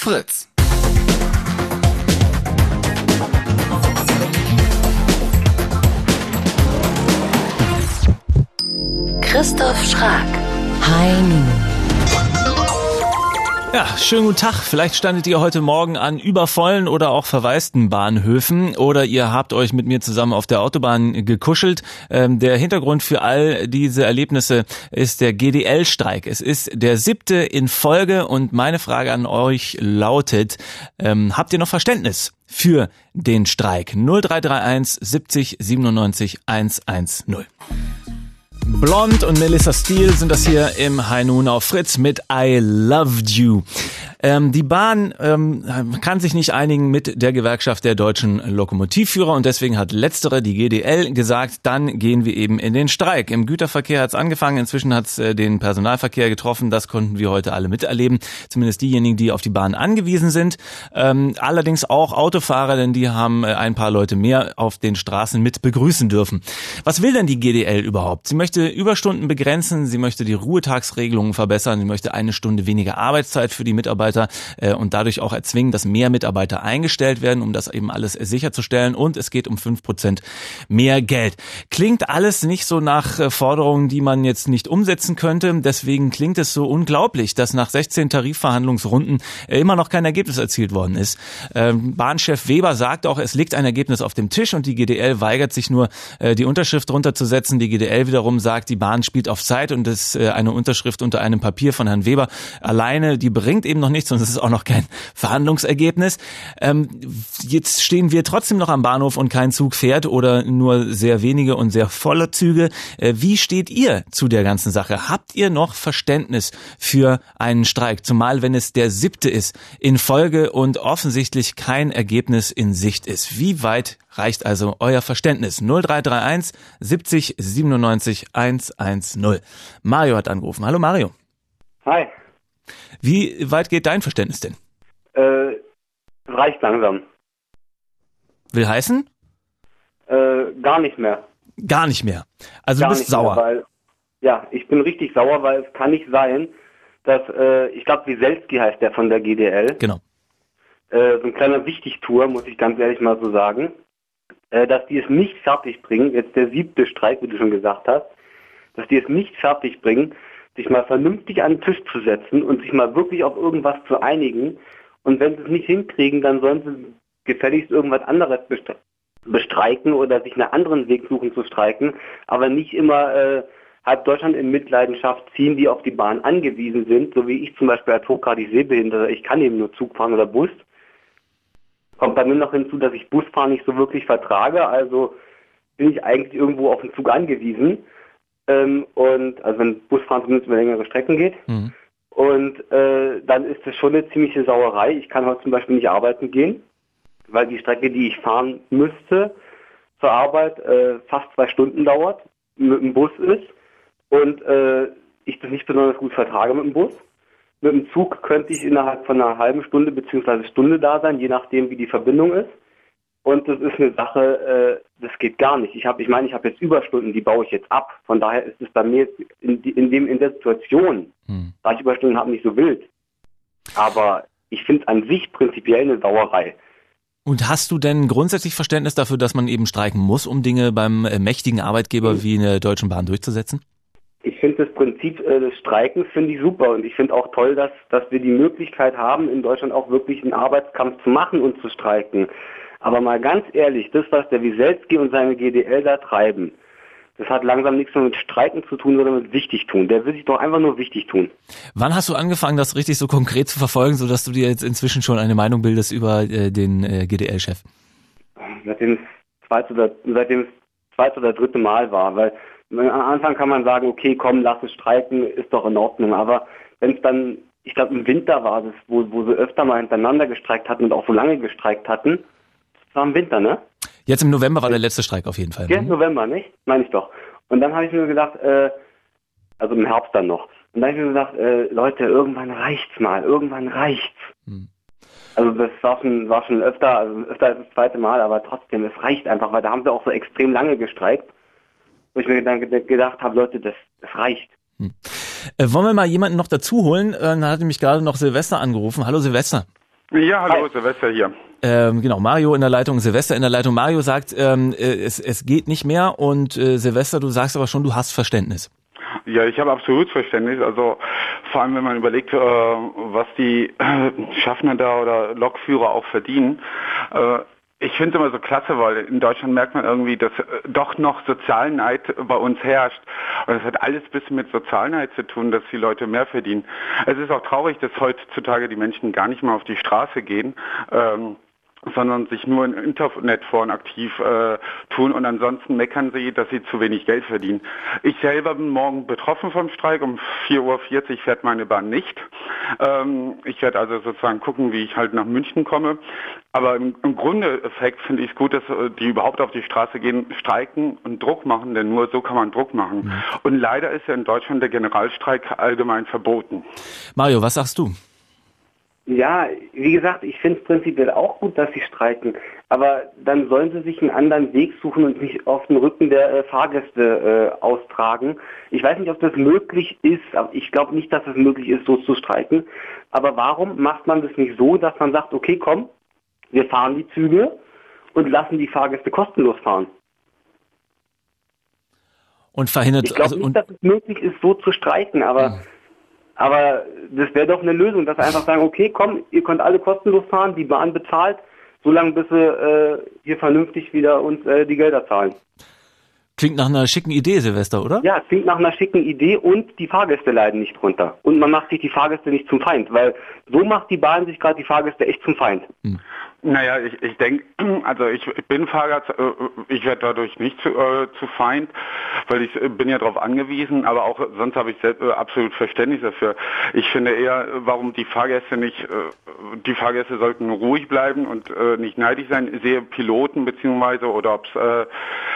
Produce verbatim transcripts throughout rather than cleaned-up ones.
Fritz. Christoph Schrag. High Noon. Ja, schönen guten Tag. Vielleicht standet ihr heute Morgen an übervollen oder auch verwaisten Bahnhöfen oder ihr habt euch mit mir zusammen auf der Autobahn gekuschelt. Ähm, der Hintergrund für all diese Erlebnisse ist der G D L-Streik. Es ist der siebte in Folge und meine Frage an euch lautet, ähm, habt ihr noch Verständnis für den Streik? null drei drei eins siebzig siebenundneunzig hundertzehn. Blond und Melissa Steele sind das hier im High Noon auf Fritz mit I Loved You. Ähm, die Bahn ähm, kann sich nicht einigen mit der Gewerkschaft der deutschen Lokomotivführer und deswegen hat letztere, die G D L, gesagt, dann gehen wir eben in den Streik. Im Güterverkehr hat es angefangen, inzwischen hat es äh, den Personalverkehr getroffen, das konnten wir heute alle miterleben, zumindest diejenigen, die auf die Bahn angewiesen sind. Ähm, allerdings auch Autofahrer, denn die haben äh, ein paar Leute mehr auf den Straßen mit begrüßen dürfen. Was will denn die G D L überhaupt? Sie möchte Überstunden begrenzen, sie möchte die Ruhetagsregelungen verbessern, sie möchte eine Stunde weniger Arbeitszeit für die Mitarbeiter äh, und dadurch auch erzwingen, dass mehr Mitarbeiter eingestellt werden, um das eben alles sicherzustellen, und es geht um fünf Prozent mehr Geld. Klingt alles nicht so nach äh, Forderungen, die man jetzt nicht umsetzen könnte, deswegen klingt es so unglaublich, dass nach sechzehn Tarifverhandlungsrunden äh, immer noch kein Ergebnis erzielt worden ist. Ähm, Bahnchef Weber sagt auch, es liegt ein Ergebnis auf dem Tisch und die G D L weigert sich nur, äh, die Unterschrift runterzusetzen. Die G D L wiederum sagt, die Bahn spielt auf Zeit und das, äh, eine Unterschrift unter einem Papier von Herrn Weber alleine, die bringt eben noch nichts und es ist auch noch kein Verhandlungsergebnis. Ähm, jetzt stehen wir trotzdem noch am Bahnhof und kein Zug fährt oder nur sehr wenige und sehr volle Züge. Äh, wie steht ihr zu der ganzen Sache? Habt ihr noch Verständnis für einen Streik? Zumal wenn es der siebte ist in Folge und offensichtlich kein Ergebnis in Sicht ist. Wie weit reicht also euer Verständnis? null drei drei eins siebzig siebenundneunzig hundertzehn. Mario hat angerufen. Hallo Mario. Hi. Wie weit geht dein Verständnis denn? Äh, reicht langsam. Will heißen? Äh, gar nicht mehr. Gar nicht mehr. Also gar du bist nicht sauer. Mehr, weil, ja, ich bin richtig sauer, weil es kann nicht sein, dass, äh, ich glaube, Wieselski heißt der von der G D L. Genau. Äh, so ein kleiner Wichtigtour, muss ich ganz ehrlich mal so sagen, äh, dass die es nicht fertig bringen, jetzt der siebte Streik, wie du schon gesagt hast, dass die es nicht fertig bringen, sich mal vernünftig an den Tisch zu setzen und sich mal wirklich auf irgendwas zu einigen. Und wenn sie es nicht hinkriegen, dann sollen sie gefälligst irgendwas anderes bestreiken oder sich einen anderen Weg suchen zu streiken, aber nicht immer äh, halb Deutschland in Mitleidenschaft ziehen, die auf die Bahn angewiesen sind, so wie ich zum Beispiel als hochgradig Sehbehinderter, ich kann eben nur Zug fahren oder Bus. Kommt bei mir noch hinzu, dass ich Busfahren nicht so wirklich vertrage, also bin ich eigentlich irgendwo auf den Zug angewiesen. Ähm, und also wenn Busfahren zumindest über längere Strecken geht. Mhm. Und äh, dann ist das schon eine ziemliche Sauerei. Ich kann heute zum Beispiel nicht arbeiten gehen, weil die Strecke, die ich fahren müsste zur Arbeit, äh, fast zwei Stunden dauert, mit dem Bus ist und äh, ich das nicht besonders gut vertrage mit dem Bus. Mit dem Zug könnte ich innerhalb von einer halben Stunde bzw. Stunde da sein, je nachdem wie die Verbindung ist. Und das ist eine Sache, äh, das geht gar nicht. Ich habe, ich meine, ich habe jetzt Überstunden, die baue ich jetzt ab. Von daher ist es bei mir jetzt in, in dem in der Situation, hm. da ich Überstunden habe, nicht so wild. Aber ich finde es an sich prinzipiell eine Sauerei. Und hast du denn grundsätzlich Verständnis dafür, dass man eben streiken muss, um Dinge beim äh, mächtigen Arbeitgeber hm. wie in der Deutschen Bahn durchzusetzen? Ich finde das Prinzip äh, des Streikens finde ich super und ich finde auch toll, dass dass wir die Möglichkeit haben, in Deutschland auch wirklich einen Arbeitskampf zu machen und zu streiken. Aber mal ganz ehrlich, das, was der Wieselski und seine G D L da treiben, das hat langsam nichts mehr mit Streiken zu tun, sondern mit wichtig tun. Der will sich doch einfach nur wichtig tun. Wann hast du angefangen, das richtig so konkret zu verfolgen, sodass du dir jetzt inzwischen schon eine Meinung bildest über äh, den äh, G D L-Chef? Seitdem es zweite oder, seitdem es zweite oder dritte Mal war. Weil am Anfang kann man sagen, okay, komm, lass es streiken, ist doch in Ordnung. Aber wenn es dann, ich glaube im Winter war es, wo, wo sie öfter mal hintereinander gestreikt hatten und auch so lange gestreikt hatten, das war im Winter, ne? Jetzt im November war der letzte Streik auf jeden Fall. Ja, im November, nicht? Meine ich doch. Und dann habe ich mir gedacht, äh, also im Herbst dann noch. Und dann habe ich mir gedacht, äh, Leute, irgendwann reicht's mal, irgendwann reicht's. Hm. Also das war schon, war schon öfter, also öfter als das zweite Mal, aber trotzdem, es reicht einfach, weil da haben sie auch so extrem lange gestreikt, wo ich mir dann gedacht habe, Leute, das, das reicht. Hm. Äh, wollen wir mal jemanden noch dazu holen? Äh, da hat nämlich gerade noch Silvester angerufen. Hallo Silvester. Ja, hallo, Hi. Silvester hier. Ähm, genau, Mario in der Leitung, Silvester in der Leitung. Mario sagt, ähm, es, es geht nicht mehr und äh, Silvester, du sagst aber schon, du hast Verständnis. Ja, ich habe absolut Verständnis. Also vor allem, wenn man überlegt, äh, was die äh, Schaffner da oder Lokführer auch verdienen. Äh, ich finde es immer so klasse, weil in Deutschland merkt man irgendwie, dass äh, doch noch Sozialneid bei uns herrscht. Und es hat alles ein bisschen mit Sozialneid zu tun, dass die Leute mehr verdienen. Es ist auch traurig, dass heutzutage die Menschen gar nicht mehr auf die Straße gehen. Ähm, sondern sich nur in Internetforen aktiv äh, tun und ansonsten meckern sie, dass sie zu wenig Geld verdienen. Ich selber bin morgen betroffen vom Streik. Um vier Uhr vierzig fährt meine Bahn nicht. Ähm, ich werde also sozusagen gucken, wie ich halt nach München komme. Aber im, im Grunde-Effekt finde ich es gut, dass äh, die überhaupt auf die Straße gehen, streiken und Druck machen, denn nur so kann man Druck machen. Mhm. Und leider ist ja in Deutschland der Generalstreik allgemein verboten. Mario, was sagst du? Ja, wie gesagt, ich finde es prinzipiell auch gut, dass sie streiken, aber dann sollen sie sich einen anderen Weg suchen und nicht auf den Rücken der äh, Fahrgäste äh, austragen. Ich weiß nicht, ob das möglich ist, aber ich glaube nicht, dass es möglich ist, so zu streiken. Aber warum macht man das nicht so, dass man sagt, okay, komm, wir fahren die Züge und lassen die Fahrgäste kostenlos fahren? Und verhindert... Ich glaube also, nicht, dass es möglich ist, so zu streiken, aber... Mhm. Aber das wäre doch eine Lösung, dass wir einfach sagen, okay, komm, ihr könnt alle kostenlos fahren, die Bahn bezahlt, solange bis sie äh, hier vernünftig wieder uns äh, die Gelder zahlen. Klingt nach einer schicken Idee, Silvester, oder? Ja, klingt nach einer schicken Idee und die Fahrgäste leiden nicht drunter. Und man macht sich die Fahrgäste nicht zum Feind, weil so macht die Bahn sich gerade die Fahrgäste echt zum Feind. Hm. Naja, ich, ich denke, also ich, ich bin Fahrgast, ich werde dadurch nicht zu, äh, zu Feind, weil ich bin ja darauf angewiesen, aber auch sonst habe ich selbst, äh, absolut Verständnis dafür. Ich finde eher, warum die Fahrgäste nicht, äh, die Fahrgäste sollten ruhig bleiben und äh, nicht neidisch sein, ich sehe Piloten beziehungsweise oder ob es äh,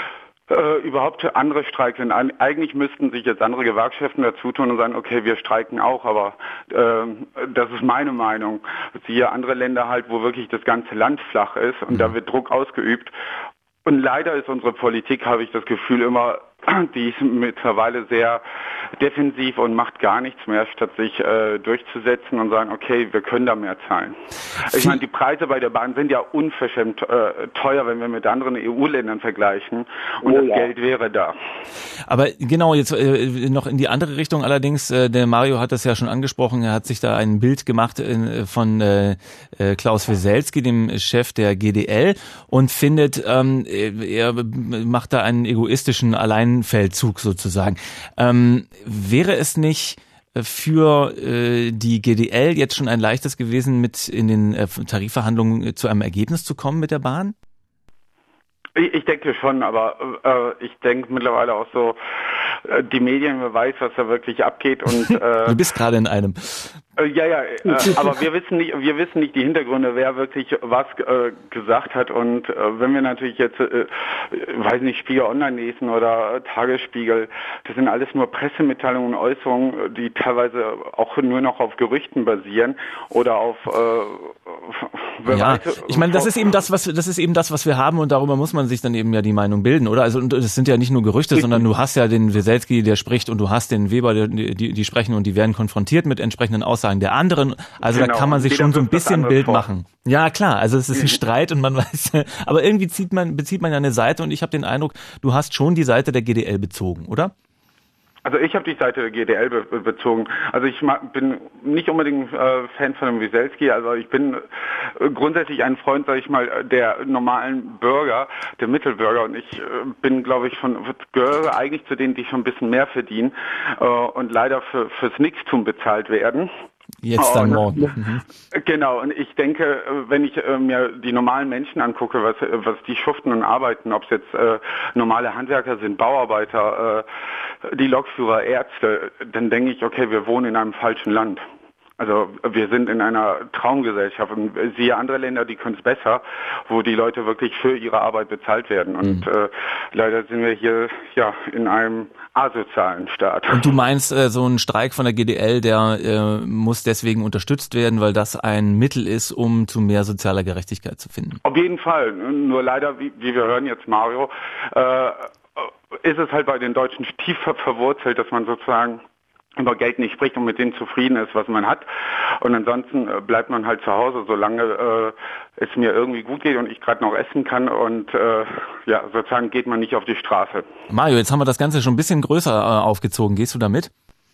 Äh, überhaupt andere Streiks sind. Eigentlich müssten sich jetzt andere Gewerkschaften dazu tun und sagen, okay, wir streiken auch, aber äh, das ist meine Meinung. Siehe andere Länder halt, wo wirklich das ganze Land flach ist und mhm. da wird Druck ausgeübt. Und leider ist unsere Politik, habe ich das Gefühl, immer, die ist mittlerweile sehr defensiv und macht gar nichts mehr, statt sich äh, durchzusetzen und sagen, okay, wir können da mehr zahlen. Ich meine, die Preise bei der Bahn sind ja unverschämt äh, teuer, wenn wir mit anderen E U-Ländern vergleichen und oh, das ja. Geld wäre da. Aber genau, jetzt äh, noch in die andere Richtung allerdings, äh, der Mario hat das ja schon angesprochen, er hat sich da ein Bild gemacht in, von äh, äh, Klaus Wieselski, dem Chef der G D L, und findet, ähm, er macht da einen egoistischen Alleinfeldzug sozusagen. Ähm, wäre es nicht für äh, die G D L jetzt schon ein leichtes gewesen, mit in den äh, Tarifverhandlungen zu einem Ergebnis zu kommen mit der Bahn? Ich, ich denke schon, aber äh, ich denke mittlerweile auch so, äh, die Medien, wer weiß, was da wirklich abgeht. Und äh, du bist gerade in einem. Äh, ja, ja, äh, aber wir wissen nicht, wir wissen nicht die Hintergründe, wer wirklich was äh, gesagt hat. Und äh, wenn wir natürlich jetzt, äh, weiß nicht, Spiegel Online lesen oder Tagesspiegel, das sind alles nur Pressemitteilungen und Äußerungen, die teilweise auch nur noch auf Gerüchten basieren oder auf äh, ja, weiß, ich meine, das ist eben das, was das ist eben das, was wir haben, und darüber muss man sich dann eben ja die Meinung bilden, oder? Also und es sind ja nicht nur Gerüchte, sondern du hast ja den Wieselski, der spricht, und du hast den Weber, die, die, die sprechen, und die werden konfrontiert mit entsprechenden Aussagen der anderen. Also genau, da kann man sich schon so ein bisschen Bild vor. machen. Ja, klar, also es ist ein Streit und man weiß, aber irgendwie zieht man, bezieht man ja eine Seite, und ich habe den Eindruck, du hast schon die Seite der G D L bezogen, oder? Also ich habe die Seite der G D L be- bezogen. Also ich mag, bin nicht unbedingt äh, Fan von dem Wieselski, also ich bin äh, grundsätzlich ein Freund, sag ich mal, der normalen Bürger, der Mittelbürger, und ich äh, bin, glaube ich, von gehöre eigentlich zu denen, die schon ein bisschen mehr verdienen äh, und leider für, fürs Nichtstun bezahlt werden. Jetzt dann morgen. Mhm. Genau, und ich denke, wenn ich äh, mir die normalen Menschen angucke, was, was die schuften und arbeiten, ob es jetzt äh, normale Handwerker sind, Bauarbeiter, äh, die Lokführer, Ärzte, dann denke ich, okay, wir wohnen in einem falschen Land. Also wir sind in einer Traumgesellschaft, und siehe andere Länder, die können es besser, wo die Leute wirklich für ihre Arbeit bezahlt werden. Und mhm. äh, leider sind wir hier ja in einem asozialen Staat. Und du meinst, äh, so ein Streik von der G D L, der äh, muss deswegen unterstützt werden, weil das ein Mittel ist, um zu mehr sozialer Gerechtigkeit zu finden? Auf jeden Fall. Nur leider, wie, wie wir hören jetzt, Mario, äh, ist es halt bei den Deutschen tief verwurzelt, dass man sozusagen über Geld nicht spricht und mit dem zufrieden ist, was man hat. Und ansonsten äh, bleibt man halt zu Hause, solange äh, es mir irgendwie gut geht und ich gerade noch essen kann. Und äh, ja, sozusagen geht man nicht auf die Straße. Mario, jetzt haben wir das Ganze schon ein bisschen größer äh, aufgezogen. Gehst du da mit?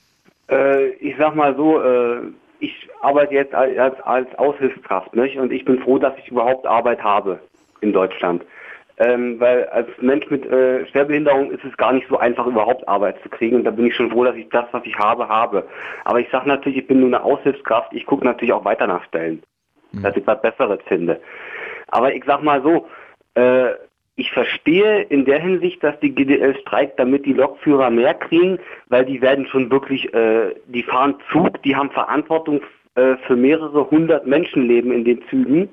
Äh, ich sag mal so, äh, ich arbeite jetzt als, als, als Aushilfskraft, nicht? Und ich bin froh, dass ich überhaupt Arbeit habe in Deutschland. Ähm, weil als Mensch mit äh, Schwerbehinderung ist es gar nicht so einfach, überhaupt Arbeit zu kriegen. Und da bin ich schon froh, dass ich das, was ich habe, habe. Aber ich sage natürlich, ich bin nur eine Aushilfskraft. Ich gucke natürlich auch weiter nach Stellen, mhm. dass ich was Besseres finde. Aber ich sag mal so, äh, ich verstehe in der Hinsicht, dass die G D L streikt, damit die Lokführer mehr kriegen, weil die werden schon wirklich, äh, die fahren Zug, die haben Verantwortung äh, für mehrere hundert Menschenleben in den Zügen.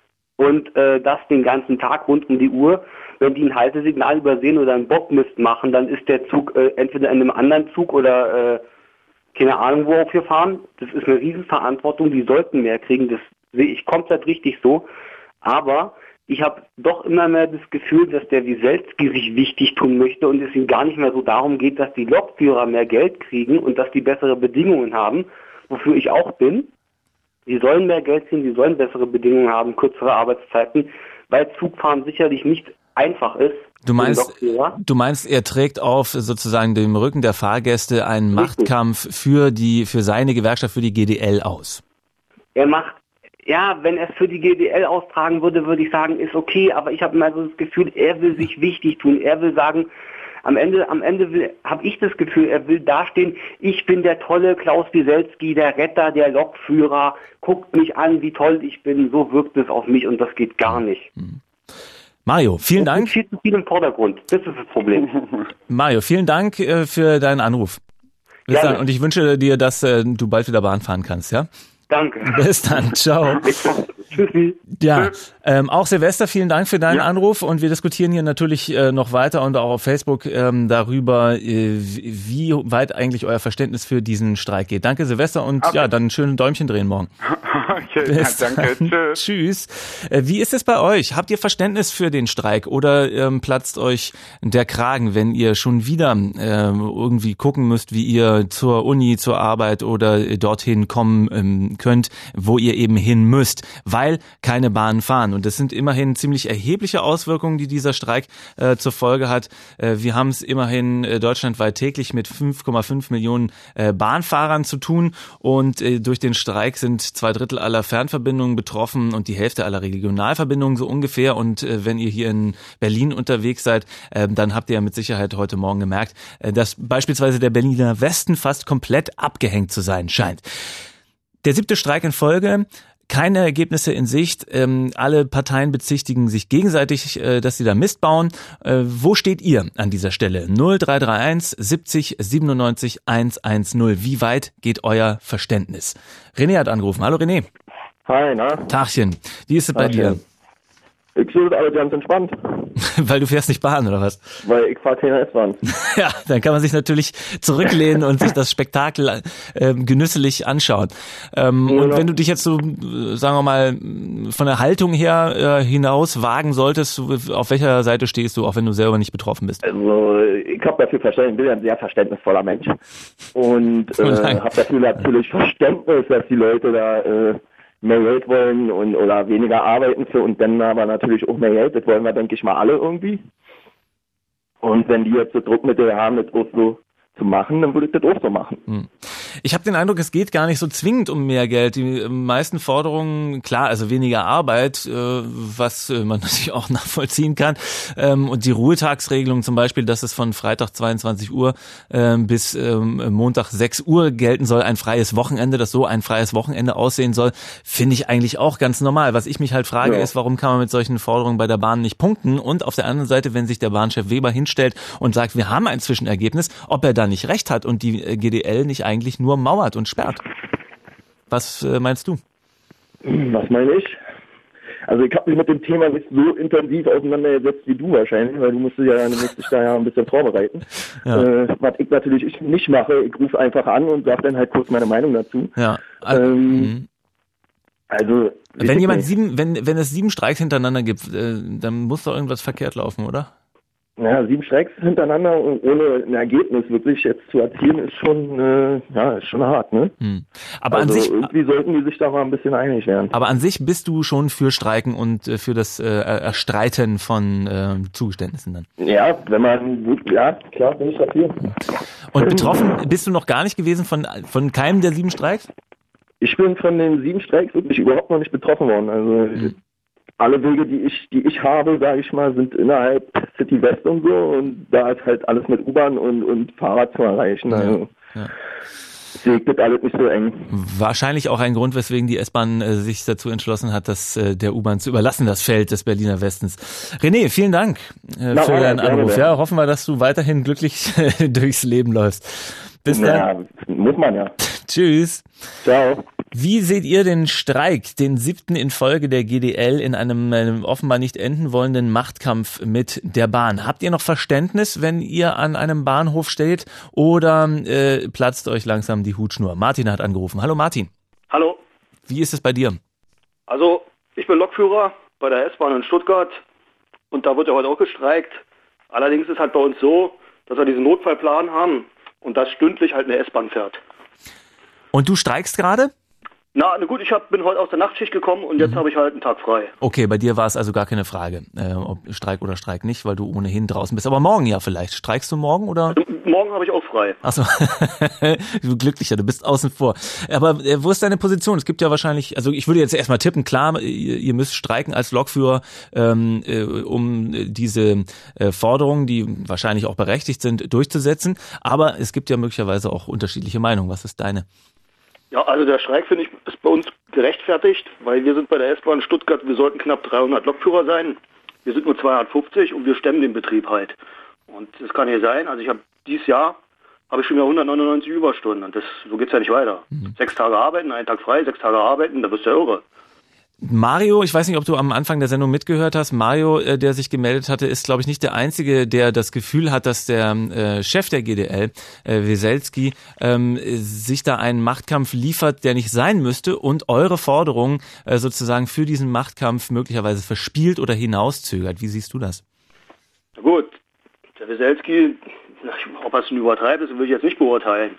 Und äh, das den ganzen Tag rund um die Uhr. Wenn die ein Haltesignal übersehen oder einen Bockmist machen, dann ist der Zug äh, entweder in einem anderen Zug oder äh, keine Ahnung worauf wir fahren. Das ist eine Riesenverantwortung, die sollten mehr kriegen. Das sehe ich komplett richtig so. Aber ich habe doch immer mehr das Gefühl, dass der Wieselski sich wichtig tun möchte und es ihm gar nicht mehr so darum geht, dass die Lokführer mehr Geld kriegen und dass die bessere Bedingungen haben, wofür ich auch bin. Die sollen mehr Geld kriegen, die sollen bessere Bedingungen haben, kürzere Arbeitszeiten, weil Zugfahren sicherlich nicht einfach ist. Du meinst, du meinst, er trägt auf sozusagen dem Rücken der Fahrgäste einen Richtig. Machtkampf für die, für seine Gewerkschaft, für die G D L aus? Er macht, ja, wenn er es für die G D L austragen würde, würde ich sagen, ist okay, aber ich habe immer so das Gefühl, er will sich wichtig tun, er will sagen, Am Ende, am Ende habe ich das Gefühl, er will dastehen, ich bin der tolle Klaus Wieselski, der Retter, der Lokführer, guckt mich an, wie toll ich bin, so wirkt es auf mich und das geht gar nicht. Mario, vielen das Dank. Viel zu viel im Vordergrund, das ist das Problem. Mario, vielen Dank äh, für deinen Anruf. Bis dann. Und ich wünsche dir, dass äh, du bald wieder Bahn fahren kannst, ja? Danke. Bis dann, ciao. Tschüssi. Ja, ähm, auch Silvester, vielen Dank für deinen ja. Anruf und wir diskutieren hier natürlich äh, noch weiter und auch auf Facebook ähm, darüber, äh, wie weit eigentlich euer Verständnis für diesen Streik geht. Danke Silvester und okay. ja, dann schön Däumchen drehen morgen. Okay, Bis danke, dann. Tschüss. Äh, wie ist es bei euch? Habt ihr Verständnis für den Streik oder ähm, platzt euch der Kragen, wenn ihr schon wieder äh, irgendwie gucken müsst, wie ihr zur Uni, zur Arbeit oder äh, dorthin kommen ähm, könnt, wo ihr eben hin müsst, weil keine Bahnen fahren. Und das sind immerhin ziemlich erhebliche Auswirkungen, die dieser Streik äh, zur Folge hat. Äh, wir haben es immerhin äh, deutschlandweit täglich mit fünf Komma fünf Millionen äh, Bahnfahrern zu tun und äh, durch den Streik sind zwei Drittel aller Fernverbindungen betroffen und die Hälfte aller Regionalverbindungen so ungefähr. Und äh, wenn ihr hier in Berlin unterwegs seid, äh, dann habt ihr ja mit Sicherheit heute Morgen gemerkt, äh, dass beispielsweise der Berliner Westen fast komplett abgehängt zu sein scheint. Der siebte Streik in Folge. Keine Ergebnisse in Sicht. Ähm, alle Parteien bezichtigen sich gegenseitig, äh, dass sie da Mist bauen. Äh, wo steht ihr an dieser Stelle? null drei drei eins siebzig siebenundneunzig hundertzehn. Wie weit geht euer Verständnis? René hat angerufen. Hallo René. Hi, na? Tagchen. Wie ist es bei dir? Ich sehe das alles ganz entspannt. Weil du fährst nicht Bahn, oder was? Weil ich fahre keine S-Bahn. Ja, dann kann man sich natürlich zurücklehnen und sich das Spektakel äh, genüsslich anschauen. Ähm, ja. Und wenn du dich jetzt so, sagen wir mal, von der Haltung her äh, hinaus wagen solltest, auf welcher Seite stehst du, auch wenn du selber nicht betroffen bist? Also ich habe dafür Verständnis, ich bin ein sehr verständnisvoller Mensch. Und äh, habe dafür natürlich Verständnis, dass die Leute da... Äh, mehr Geld wollen und oder weniger arbeiten für und dann aber natürlich auch mehr Geld. Das wollen wir, denke ich mal, alle irgendwie. Und wenn die jetzt so Druckmittel haben, das auch so zu machen, dann würde ich das auch so machen. Hm. Ich habe den Eindruck, es geht gar nicht so zwingend um mehr Geld. Die meisten Forderungen, klar, also weniger Arbeit, äh, was äh, man natürlich auch nachvollziehen kann. Ähm, und die Ruhetagsregelung zum Beispiel, dass es von Freitag zweiundzwanzig Uhr äh, bis äh, Montag sechs Uhr gelten soll, ein freies Wochenende, dass so ein freies Wochenende aussehen soll, finde ich eigentlich auch ganz normal. Was ich mich halt frage, ja. ist, warum kann man mit solchen Forderungen bei der Bahn nicht punkten? Und auf der anderen Seite, wenn sich der Bahnchef Weber hinstellt und sagt, wir haben ein Zwischenergebnis, ob er da nicht recht hat und die G D L nicht eigentlich nur mauert und sperrt. Was äh, meinst du? Was meine ich? Also ich habe mich mit dem Thema nicht so intensiv auseinandergesetzt wie du wahrscheinlich, weil du musstest ja, du musst dich da ja ein bisschen vorbereiten. Ja. Äh, was ich natürlich nicht mache, ich rufe einfach an und sage dann halt kurz meine Meinung dazu. Ja. Ähm, also wenn jemand nicht. sieben, wenn wenn es sieben Streiks hintereinander gibt, äh, dann muss doch irgendwas verkehrt laufen, oder? Naja, sieben Streiks hintereinander und ohne ein Ergebnis wirklich jetzt zu erzielen, ist schon, äh, ja, ist schon hart, ne? Hm. Aber also an sich, irgendwie sollten die sich da mal ein bisschen einig werden. Aber an sich bist du schon für Streiken und äh, für das äh, Erstreiten von äh, Zugeständnissen dann? Ja, wenn man, ja, klar, bin ich dafür. Und betroffen bist du noch gar nicht gewesen von, von keinem der sieben Streiks? Ich bin von den sieben Streiks wirklich überhaupt noch nicht betroffen worden, also... Hm. Alle Wege, die ich, die ich habe, sage ich mal, sind innerhalb City West und so und da ist halt alles mit U-Bahn und, und Fahrrad zu erreichen. Also ja, ja. Deswegen wird alles nicht so eng. Wahrscheinlich auch ein Grund, weswegen die S-Bahn äh, sich dazu entschlossen hat, das äh, der U-Bahn zu überlassen, das Feld des Berliner Westens. René, vielen Dank äh, Na, für deinen ja, Anruf. Ja, hoffen wir, dass du weiterhin glücklich durchs Leben läufst. Bis dann. Ja, muss man ja. Tschüss. Ciao. Wie seht ihr den Streik, den siebten in Folge der G D L in einem, einem offenbar nicht enden wollenden Machtkampf mit der Bahn? Habt ihr noch Verständnis, wenn ihr an einem Bahnhof steht, oder äh, platzt euch langsam die Hutschnur? Martin hat angerufen. Hallo Martin. Hallo. Wie ist es bei dir? Also ich bin Lokführer bei der S-Bahn in Stuttgart und da wird ja heute auch gestreikt. Allerdings ist halt bei uns so, dass wir diesen Notfallplan haben und dass stündlich halt eine S-Bahn fährt. Und du streikst gerade? Na, na gut, ich hab, bin heute aus der Nachtschicht gekommen und jetzt mhm. habe ich halt einen Tag frei. Okay, bei dir war es also gar keine Frage, äh, ob Streik oder Streik nicht, weil du ohnehin draußen bist. Aber morgen ja vielleicht. Streikst du morgen oder? Also, morgen habe ich auch frei. Ach so, du glücklicher, du bist außen vor. Aber äh, wo ist deine Position? Es gibt ja wahrscheinlich, also ich würde jetzt erstmal tippen, klar, ihr, ihr müsst streiken als Lokführer, ähm, äh, um diese äh, Forderungen, die wahrscheinlich auch berechtigt sind, durchzusetzen. Aber es gibt ja möglicherweise auch unterschiedliche Meinungen. Was ist deine? Ja, also der Streik, finde ich, ist bei uns gerechtfertigt, weil wir sind bei der S-Bahn Stuttgart, wir sollten knapp dreihundert Lokführer sein. Wir sind nur zweihundertfünfzig und wir stemmen den Betrieb halt. Und das kann nicht sein. Also ich habe dieses Jahr, habe ich schon wieder hundertneunundneunzig Überstunden und das, so geht's ja nicht weiter. Mhm. Sechs Tage arbeiten, einen Tag frei, sechs Tage arbeiten, da bist du ja irre. Mario, ich weiß nicht, ob du am Anfang der Sendung mitgehört hast, Mario, äh, der sich gemeldet hatte, ist, glaube ich, nicht der Einzige, der das Gefühl hat, dass der äh, Chef der G D L, äh, Weselski, ähm, sich da einen Machtkampf liefert, der nicht sein müsste und eure Forderungen äh, sozusagen für diesen Machtkampf möglicherweise verspielt oder hinauszögert. Wie siehst du das? Na gut, der Weselski, ob er es übertreibt, das will ich jetzt nicht beurteilen.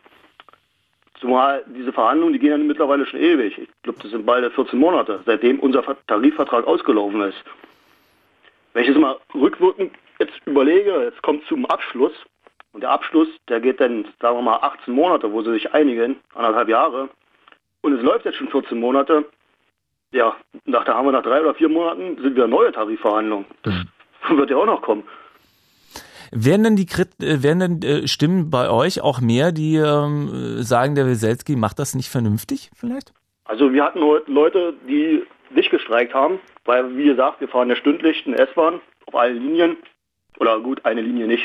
Zumal diese Verhandlungen, die gehen ja mittlerweile schon ewig. Ich glaube, das sind bald vierzehn Monate, seitdem unser Tarifvertrag ausgelaufen ist. Wenn ich das mal rückwirkend jetzt überlege, jetzt kommt zum Abschluss. Und der Abschluss, der geht dann, sagen wir mal, achtzehn Monate, wo sie sich einigen, anderthalb Jahre. Und es läuft jetzt schon vierzehn Monate. Ja, nach, da haben wir nach drei oder vier Monaten sind wieder neue Tarifverhandlungen. Das wird ja auch noch kommen. Werden denn die werden denn äh, Stimmen bei euch auch mehr, die ähm, sagen, der Weselski macht das nicht vernünftig vielleicht? Also wir hatten heute Leute, die nicht gestreikt haben, weil, wie gesagt, wir fahren ja stündlich eine S-Bahn auf allen Linien. Oder gut, eine Linie nicht.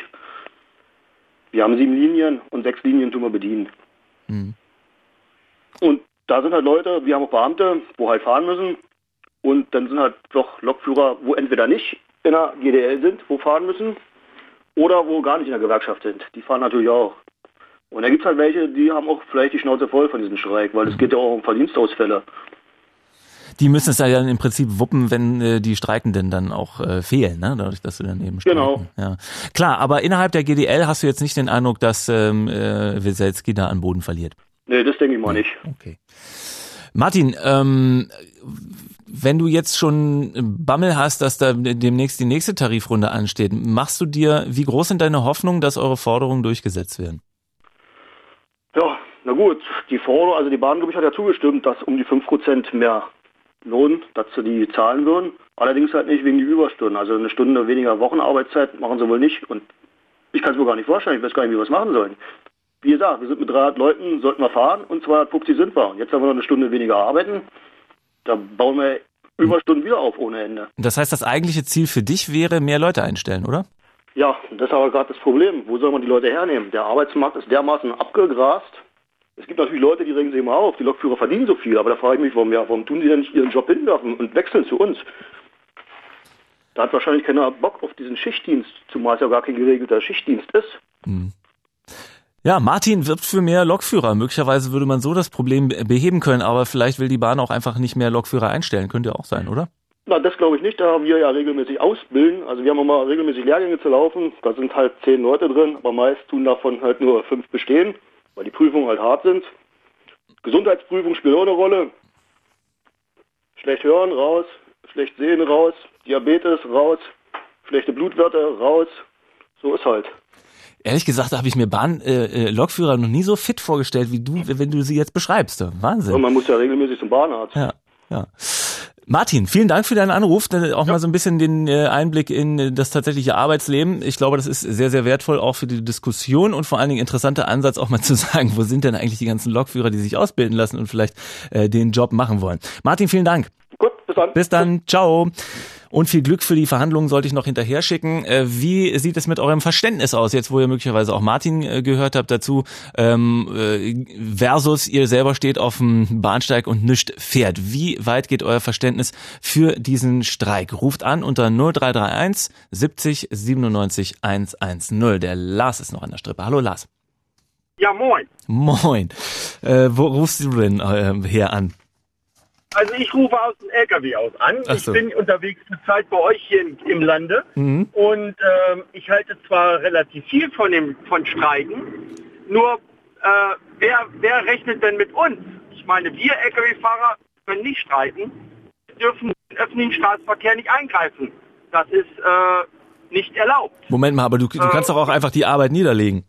Wir haben sieben Linien und sechs Linien tun wir bedienen. Hm. Und da sind halt Leute, wir haben auch Beamte, wo halt fahren müssen. Und dann sind halt doch Lokführer, wo entweder nicht in der G D L sind, wo fahren müssen. Oder wo gar nicht in der Gewerkschaft sind. Die fahren natürlich auch. Und da gibt es halt welche, die haben auch vielleicht die Schnauze voll von diesem Streik, weil es geht ja auch um Verdienstausfälle. Die müssen es ja dann im Prinzip wuppen, wenn äh, die Streikenden dann auch äh, fehlen, ne? Dadurch, dass du dann eben streiken. Genau. Ja. Klar, aber innerhalb der G D L hast du jetzt nicht den Eindruck, dass ähm, äh, Weselski da an Boden verliert. Nee, das denke ich mal nicht. Okay. Martin, ähm, wenn du jetzt schon Bammel hast, dass da demnächst die nächste Tarifrunde ansteht, machst du dir, wie groß sind deine Hoffnungen, dass eure Forderungen durchgesetzt werden? Ja, na gut, die Forderung, also die Bahn, glaube ich, hat ja zugestimmt, dass um die fünf Prozent mehr Lohn, dass sie die zahlen würden. Allerdings halt nicht wegen die Überstunden. Also eine Stunde weniger Wochenarbeitszeit machen sie wohl nicht. Und ich kann es mir gar nicht vorstellen, ich weiß gar nicht, wie wir es machen sollen. Wie gesagt, wir sind mit dreihundert Leuten, sollten wir fahren und zweihundertfünfzig sind wir. Und jetzt haben wir noch eine Stunde weniger arbeiten. Da bauen wir Überstunden wieder auf ohne Ende. Das heißt, das eigentliche Ziel für dich wäre, mehr Leute einstellen, oder? Ja, das ist aber gerade das Problem. Wo soll man die Leute hernehmen? Der Arbeitsmarkt ist dermaßen abgegrast. Es gibt natürlich Leute, die regen sich immer auf. Die Lokführer verdienen so viel. Aber da frage ich mich, warum, ja, warum tun sie denn nicht ihren Job hinwerfen und wechseln zu uns? Da hat wahrscheinlich keiner Bock auf diesen Schichtdienst, zumal es ja gar kein geregelter Schichtdienst ist. Hm. Ja, Martin wirbt für mehr Lokführer. Möglicherweise würde man so das Problem beheben können, aber vielleicht will die Bahn auch einfach nicht mehr Lokführer einstellen. Könnte ja auch sein, oder? Na, das glaube ich nicht, da wir ja regelmäßig ausbilden. Also wir haben immer regelmäßig Lehrgänge zu laufen. Da sind halt zehn Leute drin, aber meist tun davon halt nur fünf bestehen, weil die Prüfungen halt hart sind. Gesundheitsprüfung spielt auch eine Rolle. Schlecht hören, raus. Schlecht sehen, raus. Diabetes, raus. Schlechte Blutwerte, raus. So ist halt. Ehrlich gesagt habe ich mir Bahn-Lokführer äh, noch nie so fit vorgestellt, wie du, wenn du sie jetzt beschreibst. Wahnsinn. Ja, man muss ja regelmäßig zum Bahnarzt. Ja, ja. Martin, vielen Dank für deinen Anruf, auch ja. mal so ein bisschen den Einblick in das tatsächliche Arbeitsleben. Ich glaube, das ist sehr, sehr wertvoll auch für die Diskussion und vor allen Dingen interessanter Ansatz auch mal zu sagen, wo sind denn eigentlich die ganzen Lokführer, die sich ausbilden lassen und vielleicht äh, den Job machen wollen. Martin, vielen Dank. Gut, bis dann. Bis dann, ciao. Und viel Glück für die Verhandlungen sollte ich noch hinterher schicken. Äh, wie sieht es mit eurem Verständnis aus, jetzt wo ihr möglicherweise auch Martin äh, gehört habt dazu, ähm, äh, versus ihr selber steht auf dem Bahnsteig und nischt fährt. Wie weit geht euer Verständnis für diesen Streik? Ruft an unter null drei drei eins siebzig siebenundneunzig hundertzehn. Der Lars ist noch an der Strippe. Hallo Lars. Ja, moin. Moin. Äh, wo rufst du denn äh, her an? Also ich rufe aus dem L K W aus an. Ach so. Ich bin unterwegs zurzeit bei euch hier im, im Lande Mhm. und ähm, ich halte zwar relativ viel von dem von Streiken, nur äh, wer, wer rechnet denn mit uns? Ich meine, wir L K W-Fahrer können nicht streiken, dürfen den öffentlichen Straßenverkehr nicht eingreifen. Das ist äh, nicht erlaubt. Moment mal, aber du, du kannst Äh, doch auch einfach die Arbeit niederlegen.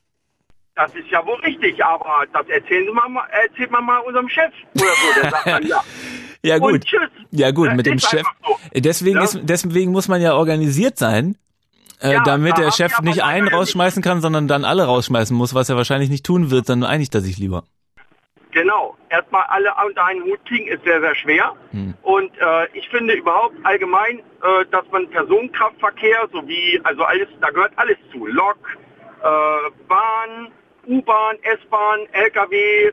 Das ist ja wohl richtig, aber das erzählen Sie mal, erzählt man mal unserem Chef oder so. Der sagt dann ja. Ja gut. Und tschüss. Ja gut, Das mit dem ist Chef. einfach so. Deswegen Ja? ist, deswegen muss man ja organisiert sein, äh, Ja, damit da der hab Chef ich aber nicht einen leider rausschmeißen kann, sondern dann alle rausschmeißen muss, was er wahrscheinlich nicht tun wird. Dann einigt er sich lieber. Genau. Erstmal alle unter einen Hut kriegen ist sehr, sehr schwer. Hm. Und äh, ich finde überhaupt allgemein, äh, dass man Personenkraftverkehr sowie, also alles, da gehört alles zu. Lok, äh, Bahn, U-Bahn, S-Bahn, L K W, äh,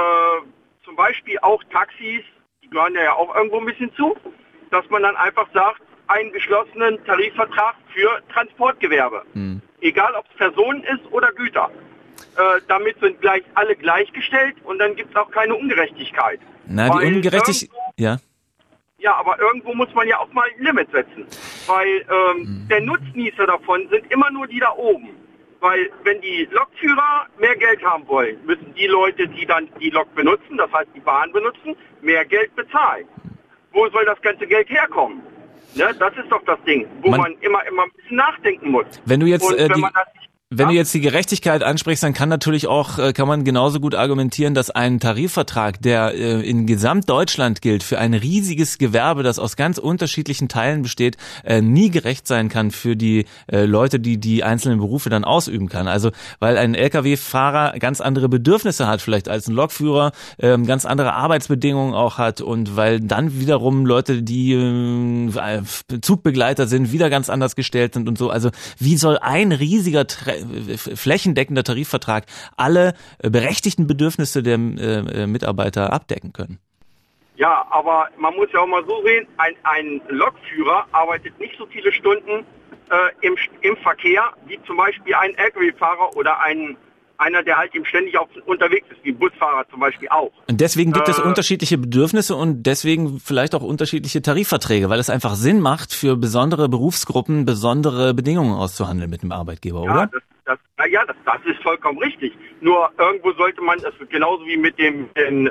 zum Beispiel auch Taxis, die gehören ja auch irgendwo ein bisschen zu, dass man dann einfach sagt, einen geschlossenen Tarifvertrag für Transportgewerbe. Hm. Egal ob es Personen ist oder Güter. Äh, damit sind gleich alle gleichgestellt und dann gibt es auch keine Ungerechtigkeit. Na, Weil die Ungerechtigkeit. irgendwo- Ja. Ja, aber irgendwo muss man ja auch mal ein Limit setzen. Weil ähm, Hm. der Nutznießer davon sind immer nur die da oben. Weil wenn die Lokführer mehr Geld haben wollen, müssen die Leute, die dann die Lok benutzen, das heißt die Bahn benutzen, mehr Geld bezahlen. Wo soll das ganze Geld herkommen? Ne, das ist doch das Ding, wo Man- man, immer immer ein bisschen nachdenken muss. Wenn du jetzt Und äh, wenn die, man das nicht wenn du Ja. jetzt die Gerechtigkeit ansprichst, dann kann natürlich auch, äh, kann man genauso gut argumentieren, dass ein Tarifvertrag, der äh, in Gesamtdeutschland gilt, für ein riesiges Gewerbe, das aus ganz unterschiedlichen Teilen besteht, äh, nie gerecht sein kann für die äh, Leute, die die einzelnen Berufe dann ausüben kann. Also, weil ein L K W-Fahrer ganz andere Bedürfnisse hat vielleicht als ein Lokführer, ähm, ganz andere Arbeitsbedingungen auch hat und weil dann wiederum Leute, die äh, Zugbegleiter sind, wieder ganz anders gestellt sind und so. Also, wie soll ein riesiger Tra- flächendeckender Tarifvertrag alle äh, berechtigten Bedürfnisse der äh, Mitarbeiter abdecken können? Ja, aber man muss ja auch mal so sehen, ein, ein Lokführer arbeitet nicht so viele Stunden äh, im, im Verkehr wie zum Beispiel ein L K W-Fahrer oder ein, einer, der halt eben ständig auf, unterwegs ist, wie Busfahrer zum Beispiel auch. Und deswegen gibt es Äh, unterschiedliche Bedürfnisse und deswegen vielleicht auch unterschiedliche Tarifverträge, weil es einfach Sinn macht, für besondere Berufsgruppen besondere Bedingungen auszuhandeln mit dem Arbeitgeber, Ja, oder? das, das, na ja, das, das ist vollkommen richtig. Nur irgendwo sollte man, es genauso wie mit dem, den, äh,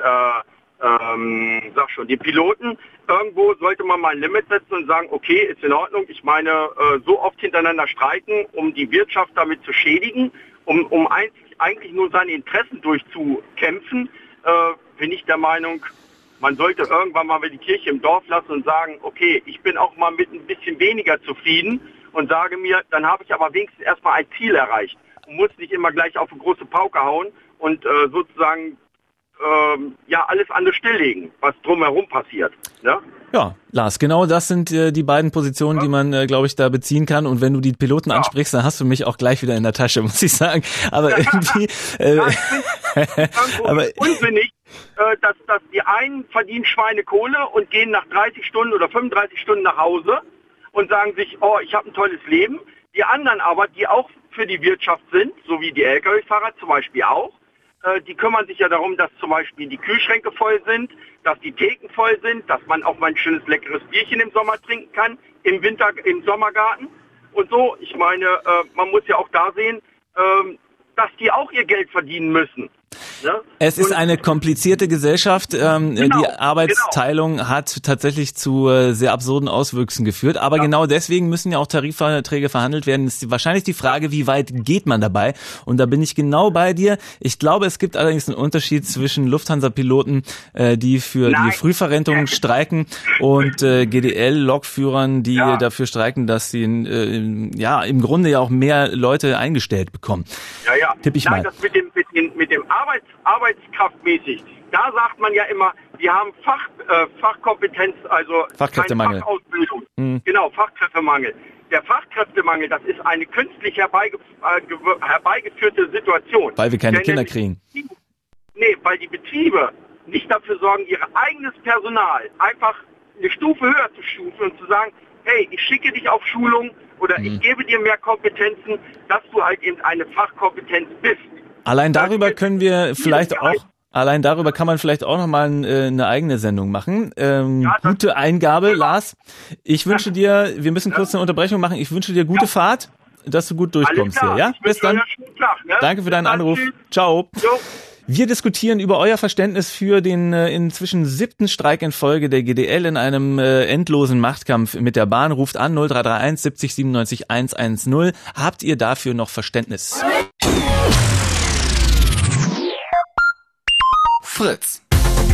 ähm, sag schon, die Piloten, irgendwo sollte man mal ein Limit setzen und sagen, okay, ist in Ordnung. Ich meine, äh, so oft hintereinander streiken, um die Wirtschaft damit zu schädigen, um, um einzig, eigentlich nur seine Interessen durchzukämpfen, äh, bin ich der Meinung, man sollte irgendwann mal die Kirche im Dorf lassen und sagen, okay, ich bin auch mal mit ein bisschen weniger zufrieden und sage mir, dann habe ich aber wenigstens erstmal ein Ziel erreicht und muss nicht immer gleich auf eine große Pauke hauen und äh, sozusagen ähm, ja alles andere stilllegen, was drumherum passiert. Ne? Ja, Lars, genau das sind äh, die beiden Positionen, die man, äh, glaube ich, da beziehen kann. Und wenn du die Piloten Ja. ansprichst, dann hast du mich auch gleich wieder in der Tasche, muss ich sagen. Aber irgendwie... Äh, Ja, ich finde irgendwo aber unsinnig, äh, dass, dass die einen verdienen Schweinekohle und gehen nach dreißig Stunden oder fünfunddreißig Stunden nach Hause und sagen sich, oh, ich habe ein tolles Leben. Die anderen aber, die auch für die Wirtschaft sind, so wie die L K W-Fahrer zum Beispiel auch, äh, die kümmern sich ja darum, dass zum Beispiel die Kühlschränke voll sind, dass die Theken voll sind, dass man auch mal ein schönes leckeres Bierchen im Sommer trinken kann, im Winter, im Sommergarten und so. Ich meine, äh, man muss ja auch da sehen, äh, dass die auch ihr Geld verdienen müssen. Ne? Es ist und, eine komplizierte Gesellschaft. Ähm, genau, die Arbeitsteilung genau. hat tatsächlich zu äh, sehr absurden Auswüchsen geführt. Aber ja. genau deswegen müssen ja auch Tarifverträge verhandelt werden. Es ist wahrscheinlich die Frage, wie weit geht man dabei? Und da bin ich genau bei dir. Ich glaube, es gibt allerdings einen Unterschied zwischen Lufthansa-Piloten, äh, die für Nein. die Frühverrentung streiken, und äh, G D L-Lokführern, die ja. dafür streiken, dass sie äh, ja im Grunde ja auch mehr Leute eingestellt bekommen. Ja, ja. Tipp ich Nein, mal. das mit dem, mit dem, mit dem Arbeits, Arbeitskraftmäßig, da sagt man ja immer, wir haben Fach, äh, Fachkompetenz, also Fachkräftemangel. keine Fachausbildung. Mhm. Genau, Fachkräftemangel. Der Fachkräftemangel, das ist eine künstlich herbeige, äh, herbeigeführte Situation. Weil wir keine Denn Kinder kriegen. Nee, weil die Betriebe nicht dafür sorgen, ihr eigenes Personal einfach eine Stufe höher zu stufen und zu sagen, hey, ich schicke dich auf Schulung oder mhm. ich gebe dir mehr Kompetenzen, dass du halt eben eine Fachkompetenz bist. Allein darüber können wir vielleicht auch, allein darüber kann man vielleicht auch nochmal eine eigene Sendung machen. Ähm, ja, gute Eingabe, Lars. Ich wünsche dir, wir müssen kurz eine Unterbrechung machen, ich wünsche dir gute ja. Fahrt, dass du gut durchkommst hier, ja? Bis dann. Tag, ne? Danke für deinen Bis Anruf. Dann. Ciao. Jo. Wir diskutieren über euer Verständnis für den äh, inzwischen siebten Streik in Folge der G D L in einem äh, endlosen Machtkampf mit der Bahn. Ruft an null drei drei eins siebzig siebenundneunzig hundertzehn. Habt ihr dafür noch Verständnis? Fritz.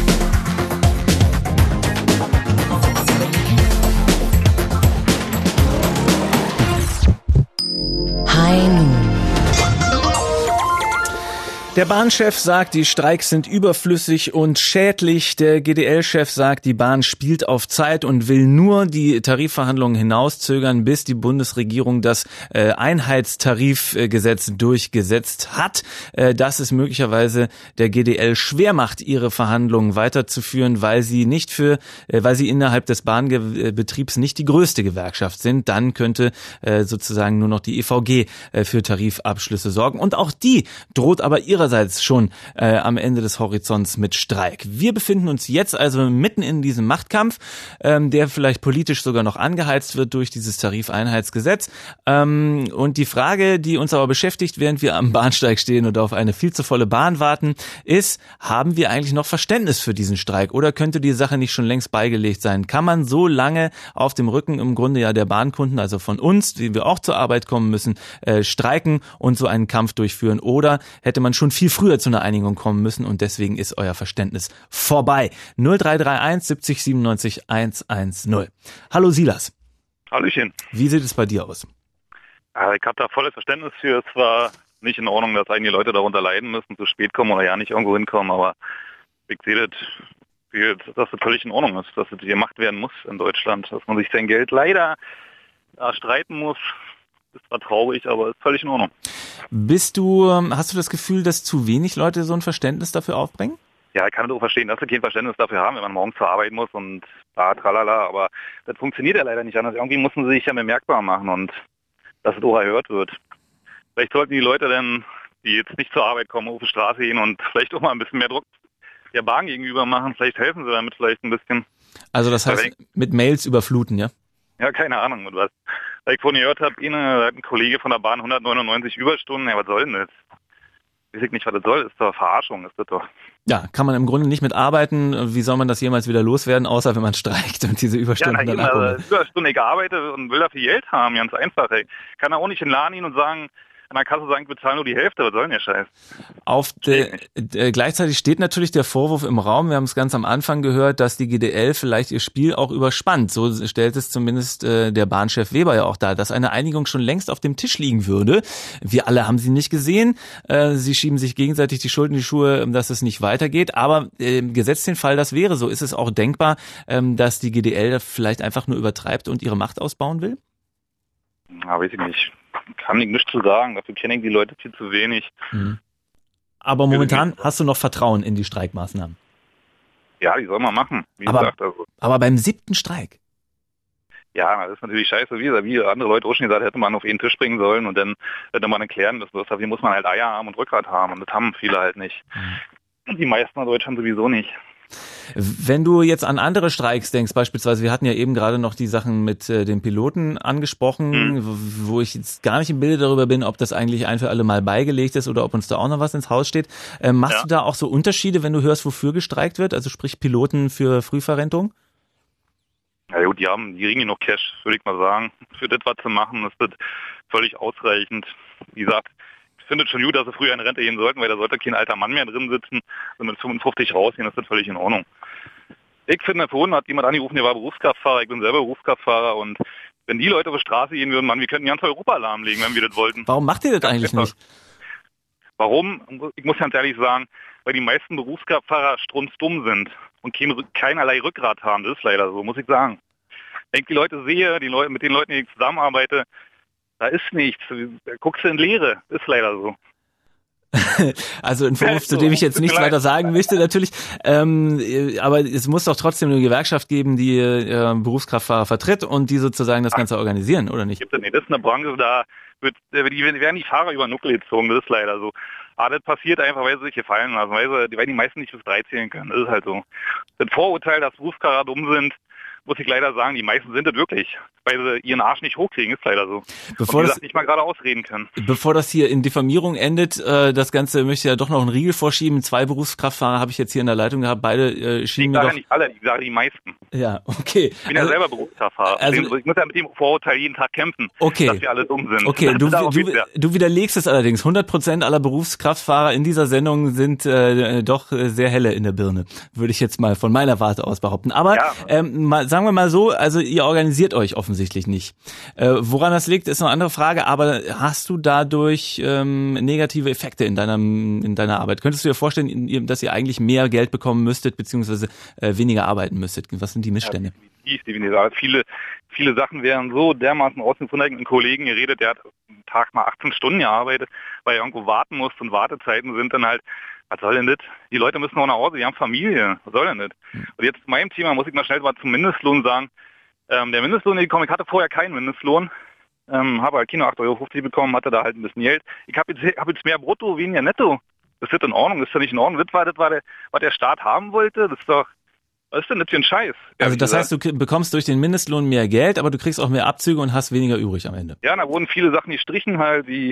High Noon. Der Bahnchef sagt, die Streiks sind überflüssig und schädlich. Der G D L-Chef sagt, die Bahn spielt auf Zeit und will nur die Tarifverhandlungen hinauszögern, bis die Bundesregierung das äh, Einheitstarifgesetz durchgesetzt hat. Äh, dass es möglicherweise der G D L schwer macht, ihre Verhandlungen weiterzuführen, weil sie nicht für, äh, weil sie innerhalb des Bahnbetriebs nicht die größte Gewerkschaft sind. Dann könnte äh, sozusagen nur noch die E V G äh, für Tarifabschlüsse sorgen. Und auch die droht aber ihrer schon äh, am Ende des Horizonts mit Streik. Wir befinden uns jetzt also mitten in diesem Machtkampf, ähm, der vielleicht politisch sogar noch angeheizt wird durch dieses Tarifeinheitsgesetz. Ähm, und die Frage, die uns aber beschäftigt, während wir am Bahnsteig stehen und auf eine viel zu volle Bahn warten, ist, haben wir eigentlich noch Verständnis für diesen Streik oder könnte die Sache nicht schon längst beigelegt sein? Kann man so lange auf dem Rücken im Grunde ja der Bahnkunden, also von uns, die wir auch zur Arbeit kommen müssen, äh, streiken und so einen Kampf durchführen? Oder hätte man schon viel früher zu einer Einigung kommen müssen und deswegen ist euer Verständnis vorbei. null drei drei eins siebzig siebenundneunzig hundertzehn. Hallo Silas. Hallöchen. Wie sieht es bei dir aus? Ich habe da volles Verständnis für. Es war nicht in Ordnung, dass einige Leute darunter leiden müssen, zu spät kommen oder ja nicht irgendwo hinkommen, aber ich sehe das, dass das völlig in Ordnung ist, dass das gemacht werden muss in Deutschland, dass man sich sein Geld leider erstreiten muss. Das war traurig, aber ist völlig in Ordnung. Bist du, hast du das Gefühl, dass zu wenig Leute so ein Verständnis dafür aufbringen? Ja, ich kann das auch verstehen, dass sie kein Verständnis dafür haben, wenn man morgens zur Arbeit muss und da, tralala, aber das funktioniert ja leider nicht anders. Irgendwie müssen sie sich ja bemerkbar machen und dass es auch erhört wird. Vielleicht sollten die Leute dann, die jetzt nicht zur Arbeit kommen, auf die Straße gehen und vielleicht auch mal ein bisschen mehr Druck der Bahn gegenüber machen. Vielleicht helfen sie damit vielleicht ein bisschen. Also das heißt, mit Mails überfluten, ja? Ja, keine Ahnung, mit was. Weil ich vorhin gehört habe, da hat ein Kollege von der Bahn hundertneunundneunzig Überstunden. Ja, was soll denn das? Weiß ich nicht, was das soll. Das ist doch Verarschung, ist das doch. Ja, kann man im Grunde nicht mitarbeiten. Wie soll man das jemals wieder loswerden, außer wenn man streikt und diese Überstunden ja, na, dann abholt? Also, Überstunden gearbeitet und will dafür Geld haben, ganz einfach. Ey. Kann er auch nicht in den Laden gehen und sagen, an der Kasse sagen, wir bezahlen nur die Hälfte, was soll denn der Scheiß? Auf de, de, gleichzeitig steht natürlich der Vorwurf im Raum, wir haben es ganz am Anfang gehört, dass die G D L vielleicht ihr Spiel auch überspannt. So stellt es zumindest äh, der Bahnchef Weber ja auch dar, dass eine Einigung schon längst auf dem Tisch liegen würde. Wir alle haben sie nicht gesehen. Äh, sie schieben sich gegenseitig die Schuld in die Schuhe, dass es nicht weitergeht. Aber äh, gesetzt den Fall, das wäre so, ist es auch denkbar, ähm, dass die G D L vielleicht einfach nur übertreibt und ihre Macht ausbauen will? Ja, weiß ich nicht. Kann ich nichts zu sagen. Dafür kenne ich die Leute viel zu wenig. Mhm. Aber momentan hast du noch Vertrauen in die Streikmaßnahmen? Ja, die soll man machen. Wie aber, gesagt, also. aber beim siebten Streik? Ja, das ist natürlich scheiße, wie, wie andere Leute auch schon gesagt, hätte man auf einen Tisch bringen sollen und dann hätte man erklären müssen, dafür muss man halt Eier haben und Rückgrat haben und das haben viele halt nicht. Mhm. Die meisten in Deutschland sowieso nicht. Wenn du jetzt an andere Streiks denkst, beispielsweise, wir hatten ja eben gerade noch die Sachen mit äh, den Piloten angesprochen, mhm. wo, wo ich jetzt gar nicht im Bilde darüber bin, ob das eigentlich ein für alle Mal beigelegt ist oder ob uns da auch noch was ins Haus steht. Ähm, machst ja. du da auch so Unterschiede, wenn du hörst, wofür gestreikt wird? Also sprich Piloten für Frühverrentung? Ja gut, die haben, die kriegen noch Cash, würde ich mal sagen. Für das, was zu machen, ist das völlig ausreichend. Wie gesagt, ich finde es schon gut, dass sie früher in Rente gehen sollten, weil da sollte kein alter Mann mehr drin sitzen und mit fünfundfünfzig rausgehen, das ist völlig in Ordnung. Ich finde, vorhin hat jemand angerufen, der war Berufskraftfahrer, ich bin selber Berufskraftfahrer und wenn die Leute auf die Straße gehen würden, Mann, wir könnten ganz Europa lahmlegen, wenn wir das wollten. Warum macht ihr das eigentlich nicht? Warum? Ich muss ganz ehrlich sagen, weil die meisten Berufskraftfahrer strunzdumm sind und kein, keinerlei Rückgrat haben, das ist leider so, muss ich sagen. Wenn ich die Leute sehe, die Leute, mit den Leuten, die ich zusammenarbeite, da ist nichts. Da guckst du in Leere. Ist leider so. Also ein Vorwurf, zu dem ich jetzt nichts weiter sagen möchte natürlich. Ähm, aber es muss doch trotzdem eine Gewerkschaft geben, die äh, Berufskraftfahrer vertritt und die sozusagen das Ganze organisieren, oder nicht? Gibt es nicht. Das ist eine Branche, da wird, die werden die Fahrer über Nuckel gezogen. Das ist leider so. Aber das passiert einfach, weil sie sich gefallen lassen, weil, sie, weil die meisten nicht bis drei zählen können. Das ist halt so. Das Vorurteil, dass Berufsfahrer dumm sind, muss ich leider sagen, die meisten sind das wirklich, weil sie ihren Arsch nicht hochkriegen, ist leider so. Bevor und wie das gesagt, nicht mal gerade ausreden können. Bevor das hier in Diffamierung endet, äh, das Ganze möchte ich ja doch noch einen Riegel vorschieben. Zwei Berufskraftfahrer habe ich jetzt hier in der Leitung gehabt, beide äh, schienen mir doch... Ich sage ja nicht alle, ich sage die meisten. Ja, okay. Ich bin ja also, selber Berufskraftfahrer. Also, ich muss ja mit dem Vorurteil jeden Tag kämpfen, okay. dass wir alle dumm sind. Okay, du, du, du widerlegst es allerdings. hundert Prozent aller Berufskraftfahrer in dieser Sendung sind äh, doch sehr helle in der Birne, würde ich jetzt mal von meiner Warte aus behaupten. Aber ja. ähm, mal, sagen wir mal so, also ihr organisiert euch offensichtlich nicht. Äh, woran das liegt, ist eine andere Frage, aber hast du dadurch ähm, negative Effekte in deiner, in deiner Arbeit? Könntest du dir vorstellen, dass ihr eigentlich mehr Geld bekommen müsstet, beziehungsweise äh, weniger arbeiten müsstet? Was sind die Missstände? Ja, definitiv. Viele, viele Sachen wären so dermaßen ausgefunden. Ein Kollegen geredet, der hat einen Tag mal achtzehn Stunden gearbeitet, weil er irgendwo warten muss und Wartezeiten sind dann halt, was soll denn das? Die Leute müssen auch nach Hause, die haben Familie. Was soll denn das? Und jetzt zu meinem Thema muss ich mal schnell mal zum Mindestlohn sagen. Ähm, der Mindestlohn, den ich bekomme, ich hatte vorher keinen Mindestlohn, ähm, habe halt Kino acht Euro fünfzig bekommen, hatte da halt ein bisschen Geld. Ich habe jetzt, hab jetzt mehr brutto, weniger netto. Das ist in Ordnung, das ist ja nicht in Ordnung. Das war, das war der, was der Staat haben wollte. Das ist doch, was ist denn das für ein Scheiß? Also das heißt, du bekommst durch den Mindestlohn mehr Geld, aber du kriegst auch mehr Abzüge und hast weniger übrig am Ende. Ja, da wurden viele Sachen gestrichen halt, wie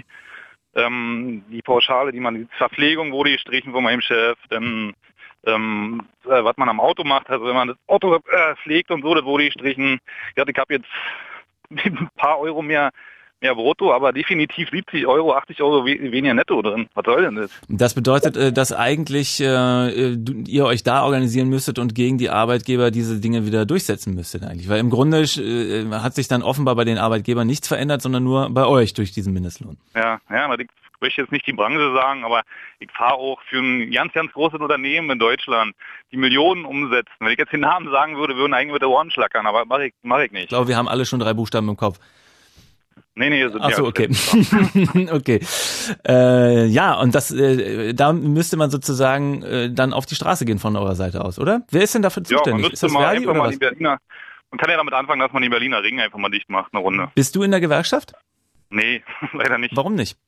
ähm, die Pauschale, die man, die Verpflegung wurde gestrichen von meinem Chef, dann ähm, äh, was man am Auto macht, also wenn man das Auto äh, pflegt und so, das wurde gestrichen. Ja, ich habe jetzt ein paar Euro mehr mehr brutto, aber definitiv siebzig Euro, achtzig Euro we- weniger netto drin. Was soll denn das? Das bedeutet, dass eigentlich äh, ihr euch da organisieren müsstet und gegen die Arbeitgeber diese Dinge wieder durchsetzen müsstet eigentlich. Weil im Grunde äh, hat sich dann offenbar bei den Arbeitgebern nichts verändert, sondern nur bei euch durch diesen Mindestlohn. Ja, ja, ich möchte jetzt nicht die Branche sagen, aber ich fahre auch für ein ganz, ganz großes Unternehmen in Deutschland, die Millionen umsetzen. Wenn ich jetzt den Namen sagen würde, würden eigentlich mit der Ohren schlackern, aber mache ich, mach ich nicht. Ich glaube, wir haben alle schon drei Buchstaben im Kopf. Nee, nee, sind Ach so, okay. okay. Äh, ja, und das, äh, da müsste man sozusagen äh, dann auf die Straße gehen von eurer Seite aus, oder? Wer ist denn dafür zuständig? Ja, man ist das mal Verdi einfach oder mal was? die Berliner, man kann ja damit anfangen, dass man die Berliner Ring einfach mal dicht macht, eine Runde. Bist du in der Gewerkschaft? Nee, leider nicht. Warum nicht?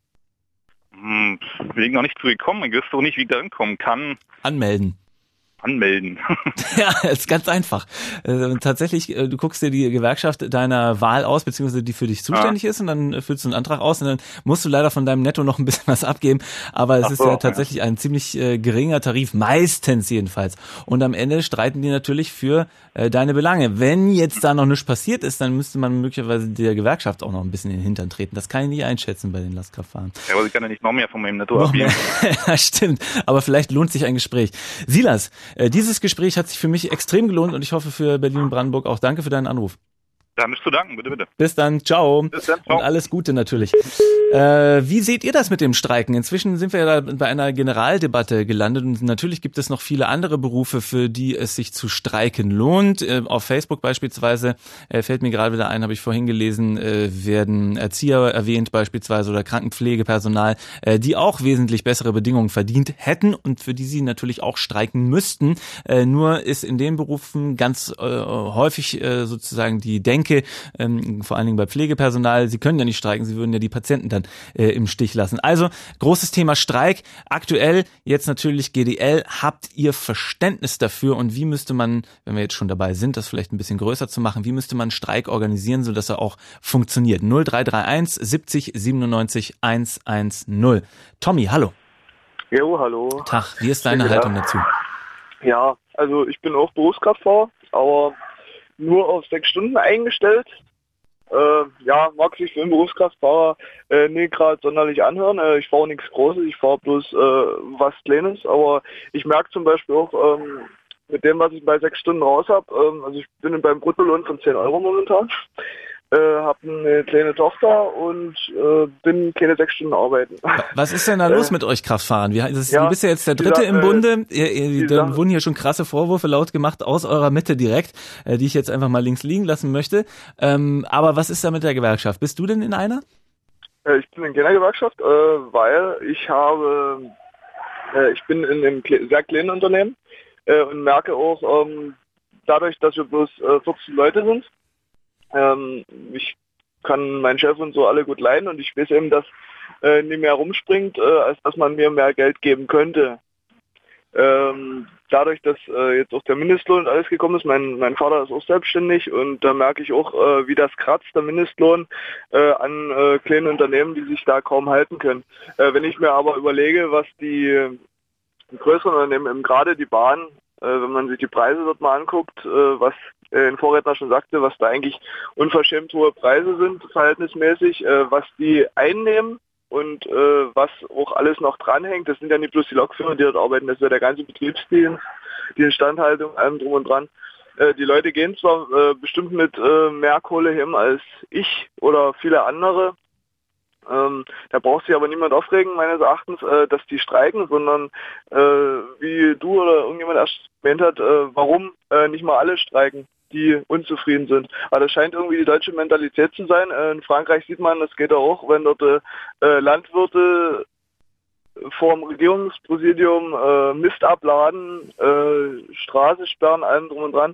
Hm, wir sind noch nicht zugekommen, ich wüsste auch nicht, wie ich da hinkommen kann. Anmelden. Anmelden. Ja, ist ganz einfach. Äh, tatsächlich, äh, du guckst dir die Gewerkschaft deiner Wahl aus, beziehungsweise die für dich zuständig ja. ist, und dann äh, füllst du einen Antrag aus und dann musst du leider von deinem Netto noch ein bisschen was abgeben, aber es Ach ist so, ja tatsächlich ja. ein ziemlich äh, geringer Tarif, meistens jedenfalls. Und am Ende streiten die natürlich für äh, deine Belange. Wenn jetzt da noch nichts passiert ist, dann müsste man möglicherweise der Gewerkschaft auch noch ein bisschen in den Hintern treten. Das kann ich nicht einschätzen bei den Lastkraftfahrern. Ja, aber ich kann ja nicht noch mehr von meinem Netto abgeben. Ja, stimmt. Aber vielleicht lohnt sich ein Gespräch. Silas, Äh, dieses Gespräch hat sich für mich extrem gelohnt und ich hoffe für Berlin und Brandenburg auch. Danke für deinen Anruf. Da bist du danken, bitte, bitte. Bis dann, ciao. Bis dann, ciao. Und alles Gute natürlich. Äh, wie seht ihr das mit dem Streiken? Inzwischen sind wir ja bei einer Generaldebatte gelandet und natürlich gibt es noch viele andere Berufe, für die es sich zu streiken lohnt. Äh, auf Facebook beispielsweise, äh, fällt mir gerade wieder ein, habe ich vorhin gelesen, äh, werden Erzieher erwähnt beispielsweise oder Krankenpflegepersonal, äh, die auch wesentlich bessere Bedingungen verdient hätten und für die sie natürlich auch streiken müssten. Äh, nur ist in den Berufen ganz äh, häufig äh, sozusagen die Denke denke, ähm, vor allen Dingen bei Pflegepersonal, sie können ja nicht streiken, sie würden ja die Patienten dann äh, im Stich lassen. Also großes Thema Streik. Aktuell jetzt natürlich G D L. Habt ihr Verständnis dafür und wie müsste man, wenn wir jetzt schon dabei sind, das vielleicht ein bisschen größer zu machen, wie müsste man Streik organisieren, sodass er auch funktioniert? null drei drei eins siebzig siebenundneunzig hundertzehn. Tommy, hallo. Jo, hallo. Tag, wie ist deine ja. Haltung dazu? Ja, also ich bin auch Berufskraftfahrer, aber nur auf sechs Stunden eingestellt. Äh, ja, mag sich für einen Berufskraftfahrer äh, nicht gerade sonderlich anhören. Äh, ich fahre nichts Großes, ich fahre bloß äh, was Kleines, aber ich merke zum Beispiel auch ähm, mit dem, was ich bei sechs Stunden raus habe, ähm, also ich bin beim Bruttolohn von zehn Euro momentan, äh, habe eine kleine Tochter und äh, bin keine sechs Stunden arbeiten. Was ist denn da los äh, mit euch Kraftfahrern? Wie, das, ja, du bist ja jetzt der Dritte dieser, im Bunde. Ihr, ihr, da dieser, wurden hier schon krasse Vorwürfe laut gemacht aus eurer Mitte direkt, äh, die ich jetzt einfach mal links liegen lassen möchte. Ähm, aber was ist da mit der Gewerkschaft? Bist du denn in einer? Äh, ich bin in keiner Gewerkschaft, äh, weil ich habe, äh, ich bin in einem sehr kleinen Unternehmen äh, und merke auch, ähm, dadurch, dass wir bloß äh, vierzehn Leute sind, Ähm, ich kann meinen Chef und so alle gut leiden und ich weiß eben, dass äh, nicht mehr rumspringt, äh, als dass man mir mehr Geld geben könnte. Ähm, dadurch, dass äh, jetzt auch der Mindestlohn und alles gekommen ist, mein, mein Vater ist auch selbstständig und da merke ich auch, äh, wie das kratzt, der Mindestlohn, äh, an äh, kleinen Unternehmen, die sich da kaum halten können. Äh, wenn ich mir aber überlege, was die äh, größeren Unternehmen, eben gerade die Bahn, äh, wenn man sich die Preise dort mal anguckt, äh, was ein Vorredner schon sagte, was da eigentlich unverschämt hohe Preise sind, verhältnismäßig, äh, was die einnehmen und äh, was auch alles noch dranhängt. Das sind ja nicht bloß die Lokführer, die dort arbeiten, das ist ja der ganze Betriebsdienst, die Instandhaltung, allem drum und dran. Äh, die Leute gehen zwar äh, bestimmt mit äh, mehr Kohle hin als ich oder viele andere. Ähm, da braucht sich aber niemand aufregen, meines Erachtens, äh, dass die streiken, sondern äh, wie du oder irgendjemand erst erwähnt hat, äh, warum äh, nicht mal alle streiken, die unzufrieden sind. Aber das scheint irgendwie die deutsche Mentalität zu sein. Äh, in Frankreich sieht man, das geht auch, wenn dort äh, Landwirte vor dem Regierungspräsidium äh, Mist abladen, äh, Straße sperren, allem drum und dran.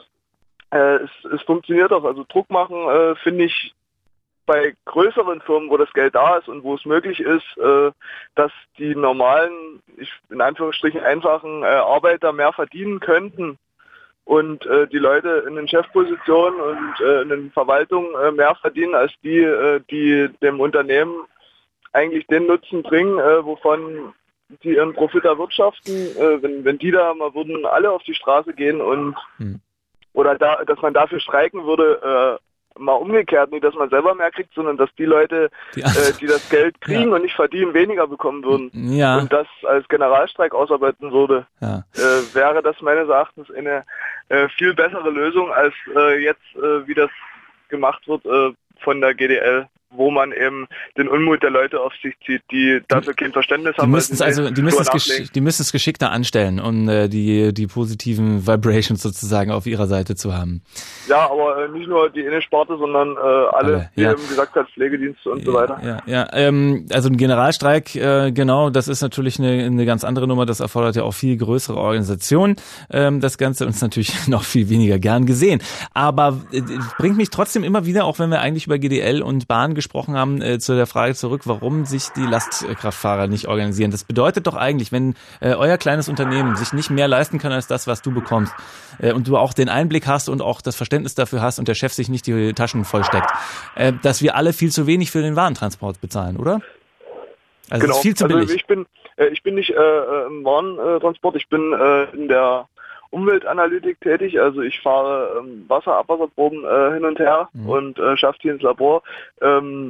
Äh, es, es funktioniert auch. Also Druck machen, äh, finde ich, bei größeren Firmen, wo das Geld da ist und wo es möglich ist, äh, dass die normalen, ich, in Anführungsstrichen einfachen äh, Arbeiter mehr verdienen könnten und äh, die Leute in den Chefpositionen und äh, in den Verwaltungen äh, mehr verdienen als die, äh, die dem Unternehmen eigentlich den Nutzen bringen, äh, wovon die ihren Profit erwirtschaften. Äh, wenn, wenn die da mal würden alle auf die Straße gehen und hm. oder da, dass man dafür streiken würde, äh, mal umgekehrt, nicht, dass man selber mehr kriegt, sondern dass die Leute, die, äh, die das Geld kriegen ja. und nicht verdienen, weniger bekommen würden. Ja. Und das als Generalstreik ausarbeiten würde, ja. äh, wäre das meines Erachtens eine äh, viel bessere Lösung, als äh, jetzt, äh, wie das gemacht wird äh, von der G D L, wo man eben den Unmut der Leute auf sich zieht, die dafür kein Verständnis die haben. Müssten es also, die müssen es gesch- die müssen es geschickter anstellen, um äh, die die positiven Vibrations sozusagen auf ihrer Seite zu haben. Ja, aber äh, nicht nur die eine Sparte, sondern äh, alle, alle, wie ja. eben gesagt hat, Pflegedienste und ja, so weiter. Ja, ja. Ähm, also ein Generalstreik, äh, genau, das ist natürlich eine, eine ganz andere Nummer. Das erfordert ja auch viel größere Organisationen. Ähm, das Ganze uns natürlich noch viel weniger gern gesehen. Aber äh, bringt mich trotzdem immer wieder, auch wenn wir eigentlich über G D L und Bahn gesprochen haben, äh, zu der Frage zurück, warum sich die Lastkraftfahrer nicht organisieren. Das bedeutet doch eigentlich, wenn äh, euer kleines Unternehmen sich nicht mehr leisten kann als das, was du bekommst äh, und du auch den Einblick hast und auch das Verständnis dafür hast und der Chef sich nicht die Taschen vollsteckt, äh, dass wir alle viel zu wenig für den Warentransport bezahlen, oder? Also genau. Es ist viel zu billig. Also ich bin, äh, ich bin nicht äh, im Warentransport, ich bin äh, in der Umweltanalytik tätig, also ich fahre ähm, Wasser, Abwasserproben äh, hin und her mhm. und äh, schaffe die ins Labor. Ähm,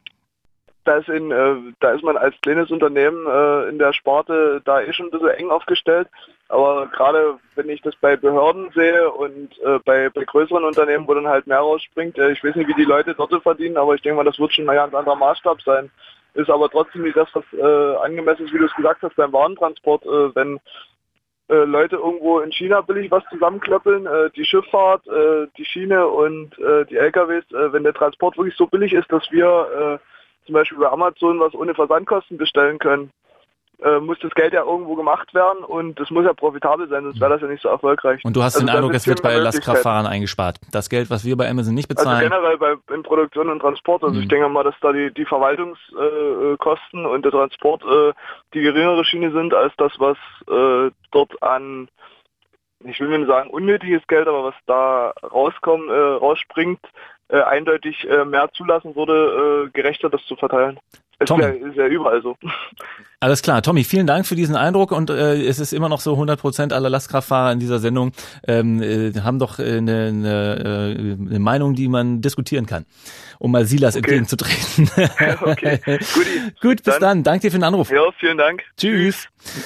da ist, in, äh, da ist man als kleines Unternehmen äh, in der Sparte da eh schon ein bisschen eng aufgestellt, aber gerade wenn ich das bei Behörden sehe und äh, bei, bei größeren Unternehmen, wo dann halt mehr rausspringt, äh, ich weiß nicht, wie die Leute dort verdienen, aber ich denke mal, das wird schon ein ganz anderer Maßstab sein. Ist aber trotzdem nicht das, was äh, angemessen ist, wie du es gesagt hast, beim Warentransport, äh, wenn Leute irgendwo in China billig was zusammenklöppeln, äh, die Schifffahrt, äh, die Schiene und äh, die L K Ws, äh, wenn der Transport wirklich so billig ist, dass wir äh, zum Beispiel bei Amazon was ohne Versandkosten bestellen können, äh, muss das Geld ja irgendwo gemacht werden und das muss ja profitabel sein, sonst wäre das ja nicht so erfolgreich. Und du hast also den Eindruck, es wird bei Lastkraftfahrern eingespart. Das Geld, was wir bei Amazon nicht bezahlen. Also generell bei in Produktion und Transport. Also mhm. ich denke mal, dass da die, die Verwaltungskosten äh, und der Transport äh, die geringere Schiene sind als das, was äh, dort an, ich will nicht sagen unnötiges Geld, aber was da rauskommt, äh, rausspringt, äh, eindeutig äh, mehr zulassen würde, äh, gerechter das zu verteilen. Es ist ja, ist ja überall so. Alles klar. Tommy, vielen Dank für diesen Eindruck und äh, es ist immer noch so, hundert Prozent aller Lastkraftfahrer in dieser Sendung ähm, äh, haben doch eine äh, ne, ne, äh, ne Meinung, die man diskutieren kann, um mal Silas okay. entgegenzutreten. Okay, Guti. Gut, bis dann. dann. Danke dir für den Anruf. Ja, vielen Dank. Tschüss.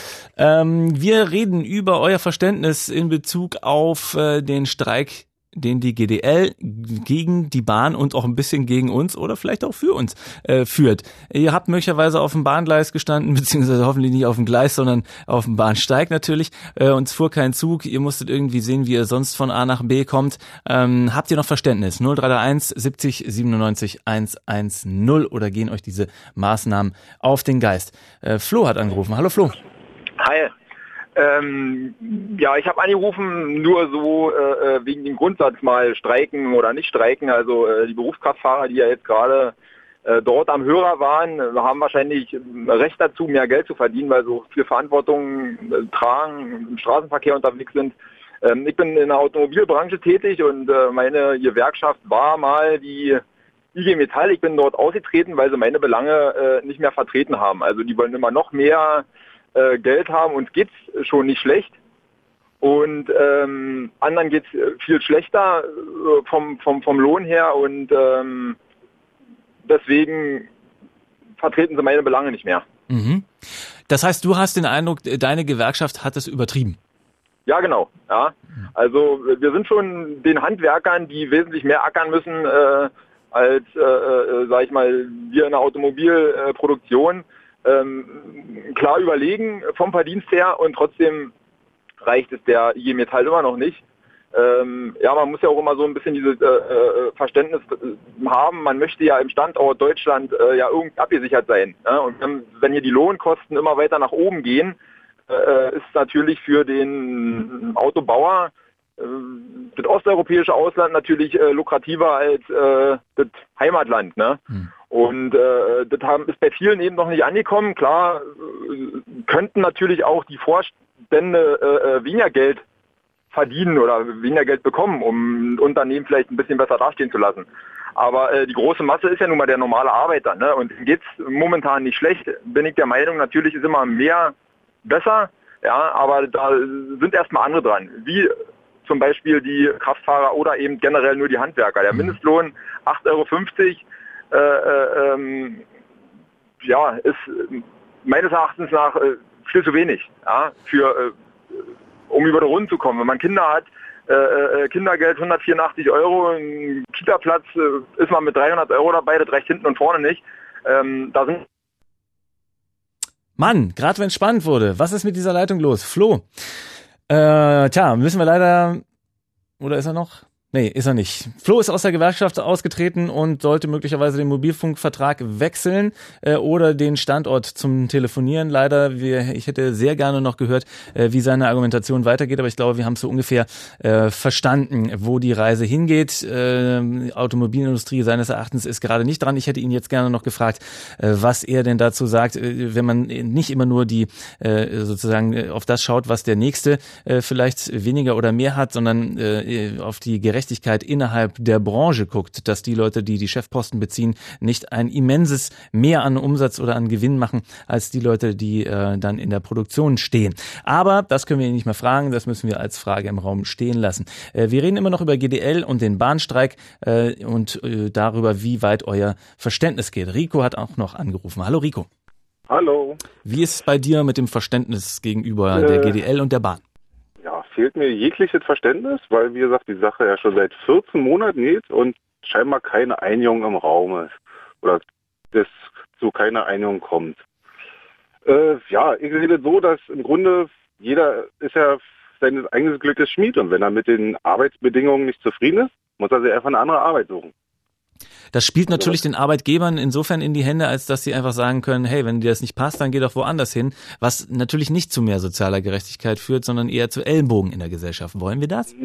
Ähm, wir reden über euer Verständnis in Bezug auf äh, den Streik, den die G D L gegen die Bahn und auch ein bisschen gegen uns oder vielleicht auch für uns äh, führt. Ihr habt möglicherweise auf dem Bahngleis gestanden, beziehungsweise hoffentlich nicht auf dem Gleis, sondern auf dem Bahnsteig natürlich. Äh, uns fuhr kein Zug. Ihr musstet irgendwie sehen, wie ihr sonst von A nach B kommt. Ähm, habt ihr noch Verständnis? null drei drei eins siebzig siebenundneunzig hundertzehn oder gehen euch diese Maßnahmen auf den Geist? Äh, Flo hat angerufen. Hallo Flo. Hi. Ähm, ja, ich habe angerufen nur so äh, wegen dem Grundsatz mal streiken oder nicht streiken. Also äh, die Berufskraftfahrer, die ja jetzt gerade äh, dort am Hörer waren, haben wahrscheinlich Recht dazu, mehr Geld zu verdienen, weil so viel Verantwortung äh, tragen, im Straßenverkehr unterwegs sind. Ähm, ich bin in der Automobilbranche tätig und äh, meine Gewerkschaft war mal die I G Metall. Ich bin dort ausgetreten, weil sie meine Belange äh, nicht mehr vertreten haben. Also die wollen immer noch mehr Geld haben, uns geht's schon nicht schlecht und ähm, anderen geht's viel schlechter äh, vom, vom, vom Lohn her und ähm, deswegen vertreten sie meine Belange nicht mehr. Mhm. Das heißt, du hast den Eindruck, deine Gewerkschaft hat es übertrieben? Ja, genau. Ja. Also wir sind schon den Handwerkern, die wesentlich mehr ackern müssen äh, als, äh, äh, sag ich mal, wir in der Automobilproduktion. Ähm, klar überlegen vom Verdienst her und trotzdem reicht es der I G Metall immer noch nicht. Ähm, ja, man muss ja auch immer so ein bisschen dieses äh, Verständnis haben. Man möchte ja im Standort Deutschland äh, ja irgendwie abgesichert sein. Ne? Und wenn, wenn hier die Lohnkosten immer weiter nach oben gehen, äh, ist natürlich für den Autobauer äh, das osteuropäische Ausland natürlich äh, lukrativer als äh, das Heimatland. Ne? Hm. Und äh, das haben, ist bei vielen eben noch nicht angekommen. Klar, äh, könnten natürlich auch die Vorstände äh, weniger Geld verdienen oder weniger Geld bekommen, um Unternehmen vielleicht ein bisschen besser dastehen zu lassen. Aber äh, die große Masse ist ja nun mal der normale Arbeiter. Ne? Und geht's momentan nicht schlecht, bin ich der Meinung, natürlich ist immer mehr besser. Ja, aber da sind erstmal andere dran. Wie zum Beispiel die Kraftfahrer oder eben generell nur die Handwerker. Der Mindestlohn acht Euro fünfzig. Äh, äh, ähm, ja, ist meines Erachtens nach äh, viel zu wenig, ja, für, äh, um über die Runden zu kommen. Wenn man Kinder hat, äh, äh, Kindergeld hundertvierundachtzig Euro, ein Kita-Platz äh, ist man mit dreihundert Euro dabei, das reicht hinten und vorne nicht. Ähm, da sind Mann, gerade wenn es spannend wurde, was ist mit dieser Leitung los? Flo, äh, tja, müssen wir leider, oder ist er noch? Nee, ist er nicht. Flo ist aus der Gewerkschaft ausgetreten und sollte möglicherweise den Mobilfunkvertrag wechseln äh, oder den Standort zum Telefonieren. Leider, wir, ich hätte sehr gerne noch gehört, äh, wie seine Argumentation weitergeht, aber ich glaube, wir haben so ungefähr äh, verstanden, wo die Reise hingeht. Äh, Automobilindustrie seines Erachtens ist gerade nicht dran. Ich hätte ihn jetzt gerne noch gefragt, äh, was er denn dazu sagt, äh, wenn man nicht immer nur die äh, sozusagen auf das schaut, was der Nächste äh, vielleicht weniger oder mehr hat, sondern äh, auf die Gerechtigkeit innerhalb der Branche guckt, dass die Leute, die die Chefposten beziehen, nicht ein immenses Mehr an Umsatz oder an Gewinn machen, als die Leute, die äh, dann in der Produktion stehen. Aber das können wir ihn nicht mehr fragen, das müssen wir als Frage im Raum stehen lassen. Äh, wir reden immer noch über G D L und den Bahnstreik äh, und äh, darüber, wie weit euer Verständnis geht. Rico hat auch noch angerufen. Hallo Rico. Hallo. Wie ist es bei dir mit dem Verständnis gegenüber äh, der G D L und der Bahn? Ja, fehlt mir jegliches Verständnis, weil, wie gesagt, die Sache ja schon seit vierzehn Monaten geht und scheinbar keine Einigung im Raum ist. Oder es zu keiner Einigung kommt. Äh, ja, ich sehe so, dass im Grunde jeder ist ja seines eigenen Glückes Schmied und wenn er mit den Arbeitsbedingungen nicht zufrieden ist, muss er sich einfach eine andere Arbeit suchen. Das spielt natürlich den Arbeitgebern insofern in die Hände, als dass sie einfach sagen können, hey, wenn dir das nicht passt, dann geh doch woanders hin, was natürlich nicht zu mehr sozialer Gerechtigkeit führt, sondern eher zu Ellbogen in der Gesellschaft. Wollen wir das?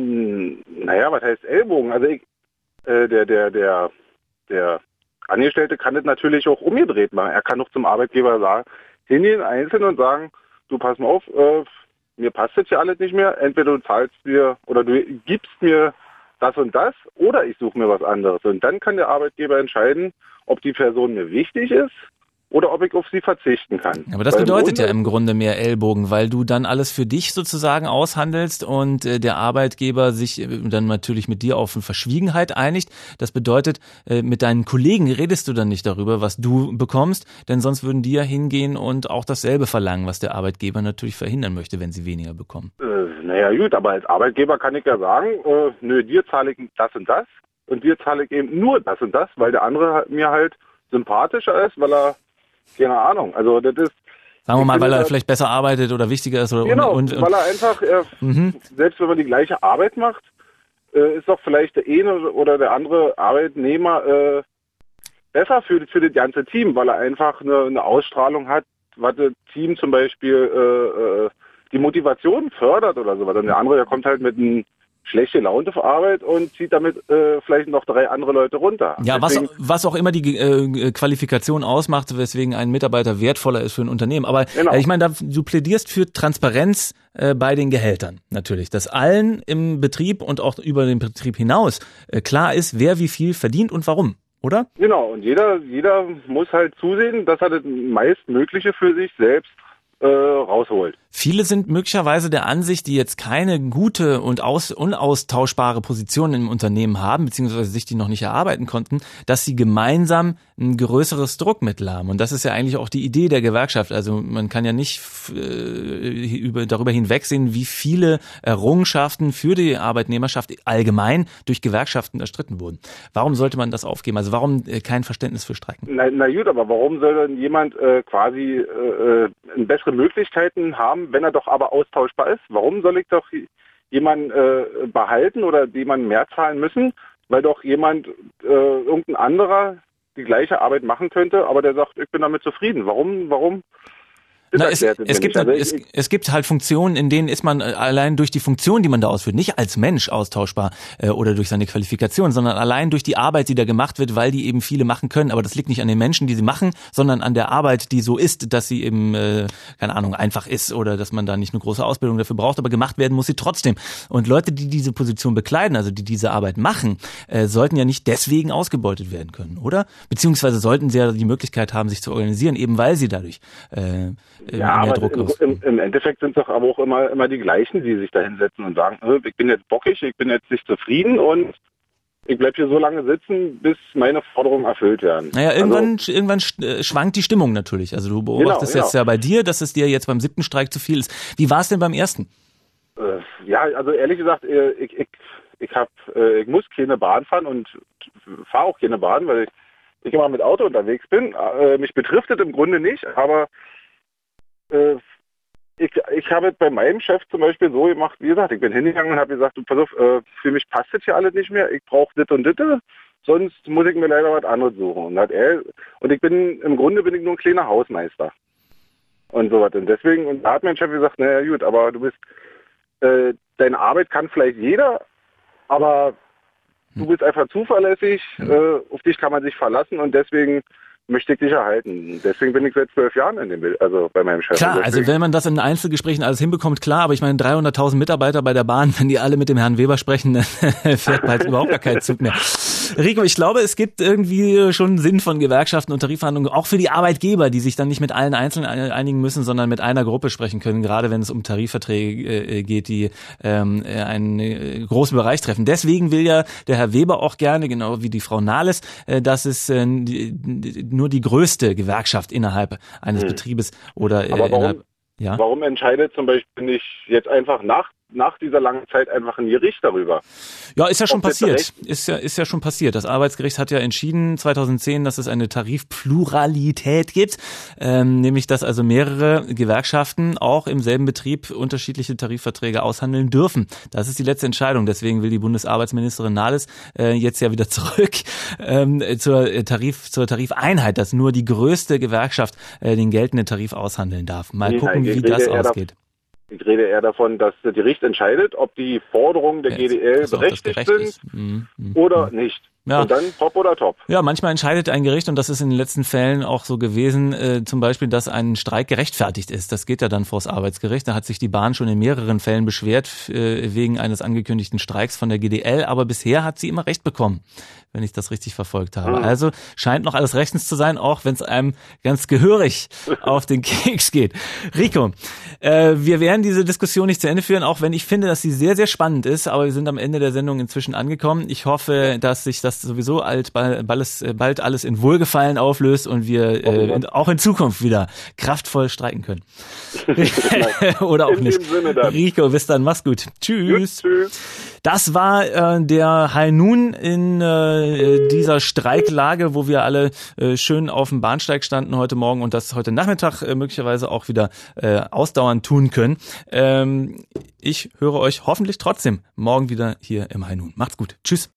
Naja, was heißt Ellbogen? Also ich, äh, der, der, der, der Angestellte kann das natürlich auch umgedreht machen. Er kann doch zum Arbeitgeber sagen, hingehen einzeln und sagen, du pass mal auf, äh, mir passt jetzt hier alles nicht mehr, entweder du zahlst mir oder du gibst mir das und das oder ich suche mir was anderes. Und dann kann der Arbeitgeber entscheiden, ob die Person mir wichtig ist oder ob ich auf sie verzichten kann. Aber das Weil bedeutet im ja im Grunde mehr Ellbogen, weil du dann alles für dich sozusagen aushandelst und äh, der Arbeitgeber sich äh, dann natürlich mit dir auf eine Verschwiegenheit einigt. Das bedeutet, äh, mit deinen Kollegen redest du dann nicht darüber, was du bekommst, denn sonst würden die ja hingehen und auch dasselbe verlangen, was der Arbeitgeber natürlich verhindern möchte, wenn sie weniger bekommen. Äh, naja gut, aber als Arbeitgeber kann ich ja sagen, äh, nö, dir zahle ich das und das und dir zahle ich eben nur das und das, weil der andere mir halt sympathischer ist, weil er keine Ahnung, also das ist... Sagen wir mal, weil er halt, vielleicht besser arbeitet oder wichtiger ist. Oder genau, und, und, weil er einfach, äh, mhm. selbst wenn man die gleiche Arbeit macht, äh, ist doch vielleicht der eine oder der andere Arbeitnehmer äh, besser für, für das ganze Team, weil er einfach eine, eine Ausstrahlung hat, was das Team zum Beispiel äh, äh, die Motivation fördert oder sowas. Und der andere, der kommt halt mit einem schlechte Laune auf Arbeit und zieht damit äh, vielleicht noch drei andere Leute runter. Ja, Deswegen, was, was auch immer die äh, Qualifikation ausmacht, weswegen ein Mitarbeiter wertvoller ist für ein Unternehmen. Aber genau. äh, ich meine, du plädierst für Transparenz äh, bei den Gehältern natürlich, dass allen im Betrieb und auch über den Betrieb hinaus äh, klar ist, wer wie viel verdient und warum, oder? Genau, und jeder, jeder muss halt zusehen, dass er das meistmögliche für sich selbst äh, rausholt. Viele sind möglicherweise der Ansicht, die jetzt keine gute und aus, unaustauschbare Position im Unternehmen haben, beziehungsweise sich die noch nicht erarbeiten konnten, dass sie gemeinsam ein größeres Druckmittel haben. Und das ist ja eigentlich auch die Idee der Gewerkschaft. Also man kann ja nicht äh, über, darüber hinwegsehen, wie viele Errungenschaften für die Arbeitnehmerschaft allgemein durch Gewerkschaften erstritten wurden. Warum sollte man das aufgeben? Also warum äh, kein Verständnis für Streiken? Na, na gut, aber warum soll denn jemand äh, quasi äh, bessere Möglichkeiten haben, wenn er doch aber austauschbar ist? Warum soll ich doch jemanden äh, behalten oder jemanden mehr zahlen müssen, weil doch jemand, äh, irgendein anderer die gleiche Arbeit machen könnte, aber der sagt, ich bin damit zufrieden. Warum, warum? Na, es, es, gibt, also es, es gibt halt Funktionen, in denen ist man allein durch die Funktion, die man da ausführt, nicht als Mensch austauschbar äh, oder durch seine Qualifikation, sondern allein durch die Arbeit, die da gemacht wird, weil die eben viele machen können. Aber das liegt nicht an den Menschen, die sie machen, sondern an der Arbeit, die so ist, dass sie eben, äh, keine Ahnung, einfach ist oder dass man da nicht eine große Ausbildung dafür braucht, aber gemacht werden muss sie trotzdem. Und Leute, die diese Position bekleiden, also die diese Arbeit machen, äh, sollten ja nicht deswegen ausgebeutet werden können, oder? Beziehungsweise sollten sie ja die Möglichkeit haben, sich zu organisieren, eben weil sie dadurch äh, Ja, aber im, im, im Endeffekt sind es doch aber auch immer, immer die gleichen, die sich da hinsetzen und sagen, ich bin jetzt bockig, ich bin jetzt nicht zufrieden und ich bleib hier so lange sitzen, bis meine Forderungen erfüllt werden. Naja, irgendwann, also, irgendwann schwankt die Stimmung natürlich. Also du beobachtest genau, jetzt genau. ja bei dir, dass es dir jetzt beim siebten Streik zu viel ist. Wie war es denn beim ersten? Äh, ja, also ehrlich gesagt, ich, ich, ich, hab, ich muss keine Bahn fahren und fahre auch keine Bahn, weil ich, ich immer mit Auto unterwegs bin. Mich betrifft es im Grunde nicht, aber Ich, ich habe bei meinem Chef zum Beispiel so gemacht, wie gesagt, ich bin hingegangen und habe gesagt, du pass auf, für mich passt das hier alles nicht mehr, ich brauche das und das, sonst muss ich mir leider was anderes suchen. Und, hat er, und ich bin, im Grunde bin ich nur ein kleiner Hausmeister. Und so was. Und deswegen, und da hat mein Chef gesagt, naja gut, aber du bist, äh, deine Arbeit kann vielleicht jeder, aber du bist einfach zuverlässig, äh, auf dich kann man sich verlassen und deswegen möchte ich dich erhalten. Deswegen bin ich seit zwölf Jahren in dem Bild, also bei meinem Chef. Klar, also wenn man das in Einzelgesprächen alles hinbekommt, klar, aber ich meine dreihunderttausend Mitarbeiter bei der Bahn, wenn die alle mit dem Herrn Weber sprechen, dann fährt bald überhaupt gar kein Zug mehr. Rico, ich glaube, es gibt irgendwie schon Sinn von Gewerkschaften und Tarifverhandlungen, auch für die Arbeitgeber, die sich dann nicht mit allen Einzelnen einigen müssen, sondern mit einer Gruppe sprechen können, gerade wenn es um Tarifverträge äh, geht, die ähm, einen äh, großen Bereich treffen. Deswegen will ja der Herr Weber auch gerne, genau wie die Frau Nahles, äh, dass es äh, die, nur die größte Gewerkschaft innerhalb eines hm. Betriebes oder äh, Aber warum, innerhalb, ja? warum entscheidet zum Beispiel nicht jetzt einfach nach nach dieser langen Zeit einfach ein Gericht darüber. Ja, ist ja schon Ob das passiert. Recht- Ist ja, ist ja schon passiert. Das Arbeitsgericht hat ja entschieden zweitausendzehn, dass es eine Tarifpluralität gibt, ähm, nämlich dass also mehrere Gewerkschaften auch im selben Betrieb unterschiedliche Tarifverträge aushandeln dürfen. Das ist die letzte Entscheidung. Deswegen will die Bundesarbeitsministerin Nahles äh, jetzt ja wieder zurück ähm, zur Tarif, zur Tarifeinheit, dass nur die größte Gewerkschaft äh, den geltenden Tarif aushandeln darf. Mal Nee, gucken, nein, wie ich das rede eher ausgeht. Ich rede eher davon, dass das Gericht entscheidet, ob die Forderungen der Ja, G D L dass auch das berechtigt gerecht sind ist. Mhm, mhm, oder mhm. nicht. Ja. Und dann top oder top. Ja, manchmal entscheidet ein Gericht, und das ist in den letzten Fällen auch so gewesen, äh, zum Beispiel, dass ein Streik gerechtfertigt ist. Das geht ja dann vors Arbeitsgericht. Da hat sich die Bahn schon in mehreren Fällen beschwert äh, wegen eines angekündigten Streiks von der G D L, aber bisher hat sie immer Recht bekommen, wenn ich das richtig verfolgt habe. Mhm. Also scheint noch alles rechtens zu sein, auch wenn es einem ganz gehörig auf den Keks geht. Rico, äh, wir werden diese Diskussion nicht zu Ende führen, auch wenn ich finde, dass sie sehr, sehr spannend ist, aber wir sind am Ende der Sendung inzwischen angekommen. Ich hoffe, dass sich das sowieso alt, bald, bald alles in Wohlgefallen auflöst und wir äh, in, auch in Zukunft wieder kraftvoll streiken können. Oder auch In nicht. dem Sinne dann. Rico, bis dann, mach's gut. Tschüss. Gut, tschüss. Das war äh, der High Noon in äh, dieser Streiklage, wo wir alle äh, schön auf dem Bahnsteig standen heute Morgen und das heute Nachmittag äh, möglicherweise auch wieder äh, ausdauernd tun können. Ähm, ich höre euch hoffentlich trotzdem morgen wieder hier im High Noon. Macht's gut. Tschüss.